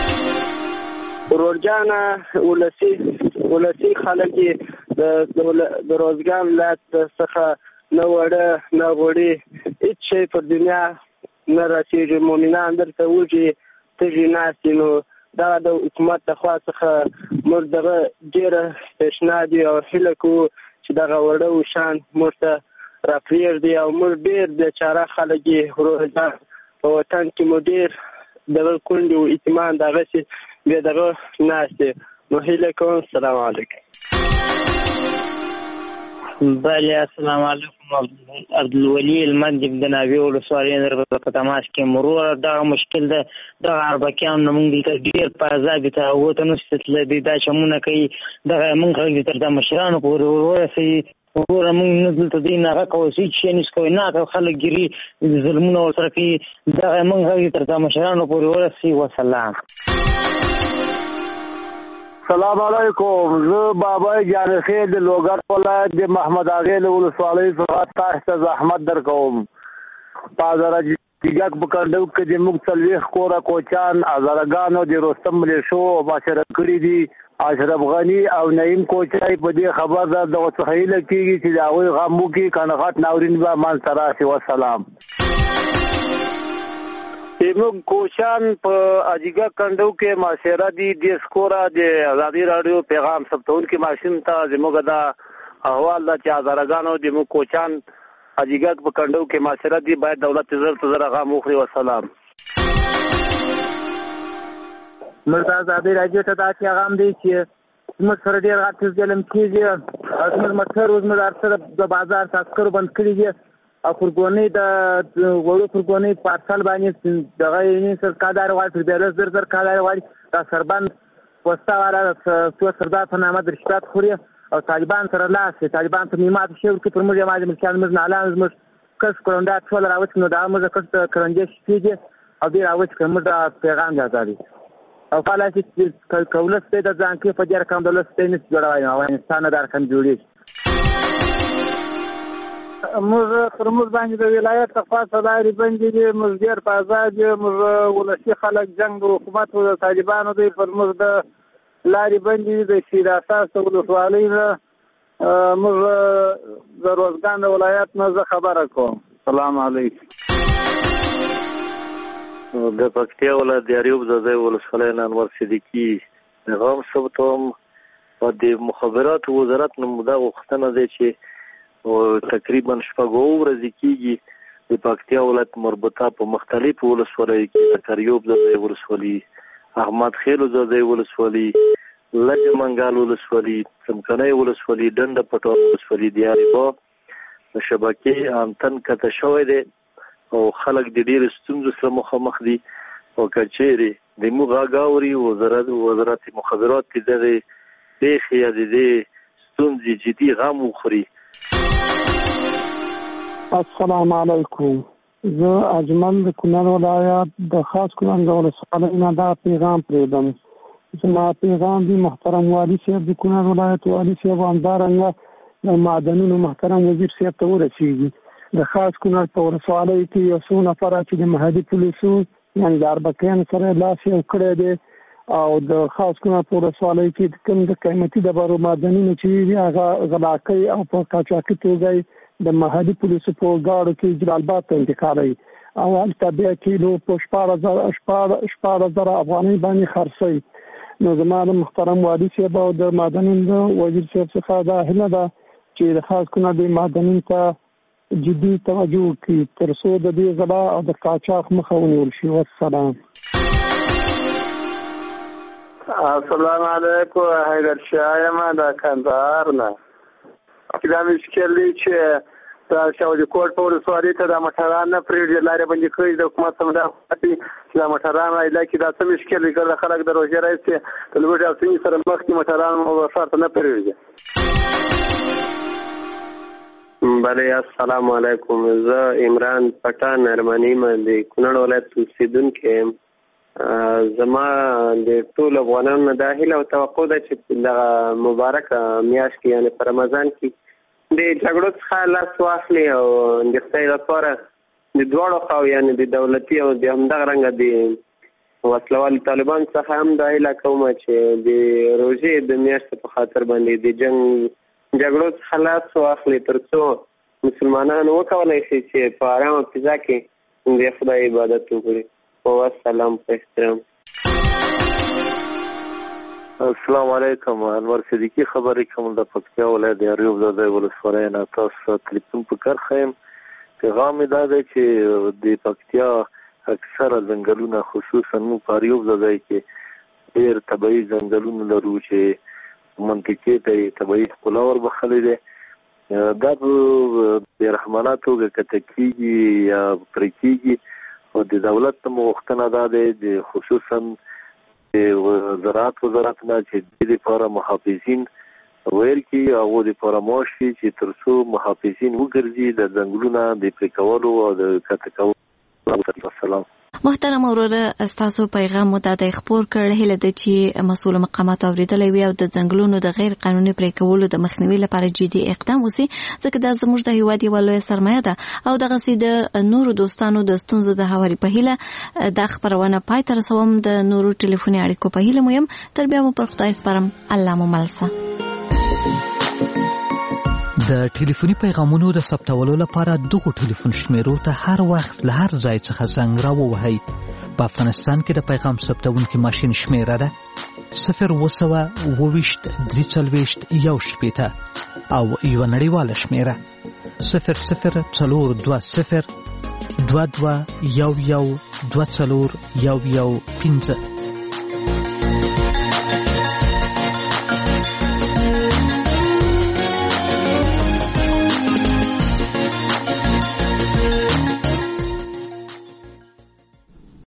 ورورجان ولسی ولسی خلک د د روزګان لات څخه نه وړه نه وړي هیڅ شی په دنیا نه رسېږي مؤمنان درته وږي تږي ناست نو دا د حکومت د خوا څخه موږ دغه ډېره تشنه دي او هیله کوو چې دغه وړه و شان موږ ته راپرېږدي او موږ ډېر بېچاره خلک یې روزګان په وطن کې مو ډېر دغه کونډې و اطمینان دغسې بیا دغه ناست نو هیله کوم السلام علیکم بله السلام علیکم. عبدالولي المند د ناوې ولسوالۍ نه په تماس کې مرور دغه مشکل ده دغه اربکیان موږ دلته ډېر په عذاب ته وته نشته تللی دا چمونه کوي دغه موږ غږ تر د مشرانو پورې ورسوي وګوره موږ نه دلته دی نه غږ کوو هېڅ شی نشي کوی نه خلک ګیري ظلمونه ورسره کوي دغه موږ غږ تر د مشرانو پورې ورسوي. وسلام. السلام علیکم. زه بابای جانخیل د لوګر ولایت د محمد اغې له ولسوالۍ څخه تاسو ته زحمت درکوم. په هزاره جګک په کنډو کې د موږ څلوېښت کوره کوچان هزارهګانو د رستم ملیشو محاصره کړي دي. اشرف غني او نعیم کوچای په دې خبر ده دغه څخه هیله کېږي چې د هغوی غم وکړي کنه غټ ناورین به منځته راشي. وسلام. زموږ کوچان په اجیګا کنډو کې معاشره دي د سکوره د ازادي راډیو پیغام ثبتونکي ماشین ته زموږ دا احوال ده چې هزارهګانو د موږ کوچان اجیګا په کنډو کې معاشره دي باید دولت زر ته زر غم وخوري. وسلام. موږ ازادي راډیو ته دا پیغام دی چې موږ سره ډېر غټ ظلم کېږي. زموږ موټر زموږ ارسله د بازار عسکرو بند کړي دي او فرګونې د وړو فرګونې پارسل باندې دغه یې سرکادار غواړي د زر زر کادار غواړي دا سربند وستا والا څو سردار په نامه د رشوت خوري او طالبان سره لاس طالبان ته میمات شي چې پر موږ یې ملکیان موږ نه اعلان موږ کس کړنده ټول راوځي نو دا موږ کس کړنده شي او دې راوځي کوم دا پیغام راځي او فعلا چې کولس ته د ځان کې په دې رقم دولت ته نه جوړوي افغانستان دا رقم جوړي. موږ پر موږ باندې د ولایت خاصه لارې بندې دي. موږ ډېر په آزاد یو. موږ ولسي خلک جنګ د حکومت او د طالبانو دی پر موږ د لارې بندې دي د شیر اساس ولسوالۍ نه. موږ د روزګان د ولایت نه زه خبره کوم. سلام علیکم. د پکتیا ولایت د اریوب زاده ولسوالۍ نه انور صدیقي پیغام ثبتوم. په د مخابراتو وزارت نه مودا غوښتنه دی چې او تقریبا شپږ ورځې کېږي د پکتیا ولایت مربوطه په مختلفو ولسوالیو کې د اریوب زاده ولسوالي احمد خیل زاده ولسوالي لجه منګال ولسوالي څمکنۍ ولسوالي ډنډه پټوال ولسوالي د اریبا په شبکې انتن کته شوی دی او خلک د ډېرو ستونزو سره مخامخ دي او که چیرې د موږ غږ اوري وزارت وزارت مخابرات کې دغې پېښې یا د دې ستونزې جدي غم وخوري. السلام علیکم. زه اجمل د کونړ ولایت د خاص کونړ د ولسوالۍ نه دا پیغام پرېږدم. زما پیغام دی محترم والي صاحب د کونړ ولایت والي صاحب همدارنګه د معدنونو محترم وزیر صاحب ته ورسېږي. د خاص کونړ په ولسوالۍ کې یو څو نفره چې د محلي پولیسو یعنې د اربکیانو سره لاس یو کړی دی او د خاص کونړ په ولسوالۍ کې کوم د قیمتي ډبرو معدنونه چې دي هغه غلاکۍ او په قاچاقي توګه د محلي پولیسو په ګاډو کې جلال آباد ته انتقالوي او هلته بیا کیلو په شپاړس زره شپاړس زره افغانۍ باندې خرڅوي. نو زما د محترم والي صاحب او د معدنونو د وزیر صاحب څخه دا هیله ده چې د خاص کونړ د معدنونو ته جدي توجه وکړي تر څو د دې غلا او د قاچاق مخه ونیول شي. والسلام. السلام علیکم. حیدر شاه یم د کندهار نه. دا مشکل دی چې د شاوجي کوټ په ولسوالۍ ته د موټران نه پرېږدي لارې بندې کړي د حکومت څخه دا پاتې چې د موټران عایله کې دا څه مشکل دی که خلک د روژې راځي د لوږې او ستونزې سره مخ دي موټران ښار ته نه پرېږدي. بله السلام علیکم. زه عمران پټان ارمنی یم د کونړ ولایت اوسېدونکی یم. زما د ټولو افغانانو نه دا هیله او توقع ده چې دغه مبارکه میاشت کې یعنې په رمضان کې د جګړو څخه لاس واخلي او د خدای لپاره د دواړو خواو یعنې د دولتي او د همدغه رنګه د وسلوالو طالبان څخه هم دا هیله کوم چې د روژې د میاشتې په خاطر باندې د جنګ جګړو څخه لاس واخلي تر څو مسلمانان وکولی شي چې په ارامه فضا کې د خدای عبادت وکړي. والسلام په احترام. السلام علیکم. انور صدیقي خبرې کوم د پکتیا ولایت د اریوب زاده ولسوالۍ نه. تاسو تلیفون په کرښه یم. پیغام مې دا دی چې د پکتیا اکثره ځنګلونه خصوصا موږ په اریوب زاده کې ډېر طبیعي ځنګلونه لرو چې منطقې ته یې طبیعي ښکلا وربخلې دی دا به رحمانه توګه کته کېږي یا پرې کېږي او د دولت غوښتنه دا دی د خصوصا د زراعت وزارت نه چې د لپاره محافظین ویل کی هغه د پراموش چې ترڅو محافظین وګرځي د ځنګلونو د پریکولو او د کته کولو. السلام. محترم وروره تاسو پیغام مو ته خبر کړل هله د چې مسؤل مقامات اوریدلې وي او د ځنګلونو د غیر قانوني پریکولو د مخنیوي لپاره جدي اقدام وسی ځکه دا زموږ د هیواد یو لوی سرمایه ده او دغه سي د نورو دوستانو د ستونزو د هواري په هله د خبرونه پای تر سوم د نورو ټلیفوني اړیکو په هله مهم تر بیا مو پر خدای سپارم. الله مو ملسه. د ټلیفوني پیغامونو د ثبتولو لپاره دغه ټلیفون شمیرو ته هر وخت له هر ځای څخه زنګ راووهئ. په افغانستان کې د پیغام ثبتونکي ماشین شمیره ده صفر اوه سوه اوه ویشت درې څلوېښت یو شپېته او یوه نړیواله شمیره صفر صفر څلور دوه صفر دوه دوه یو یو دوه څلور یو یو پنځه.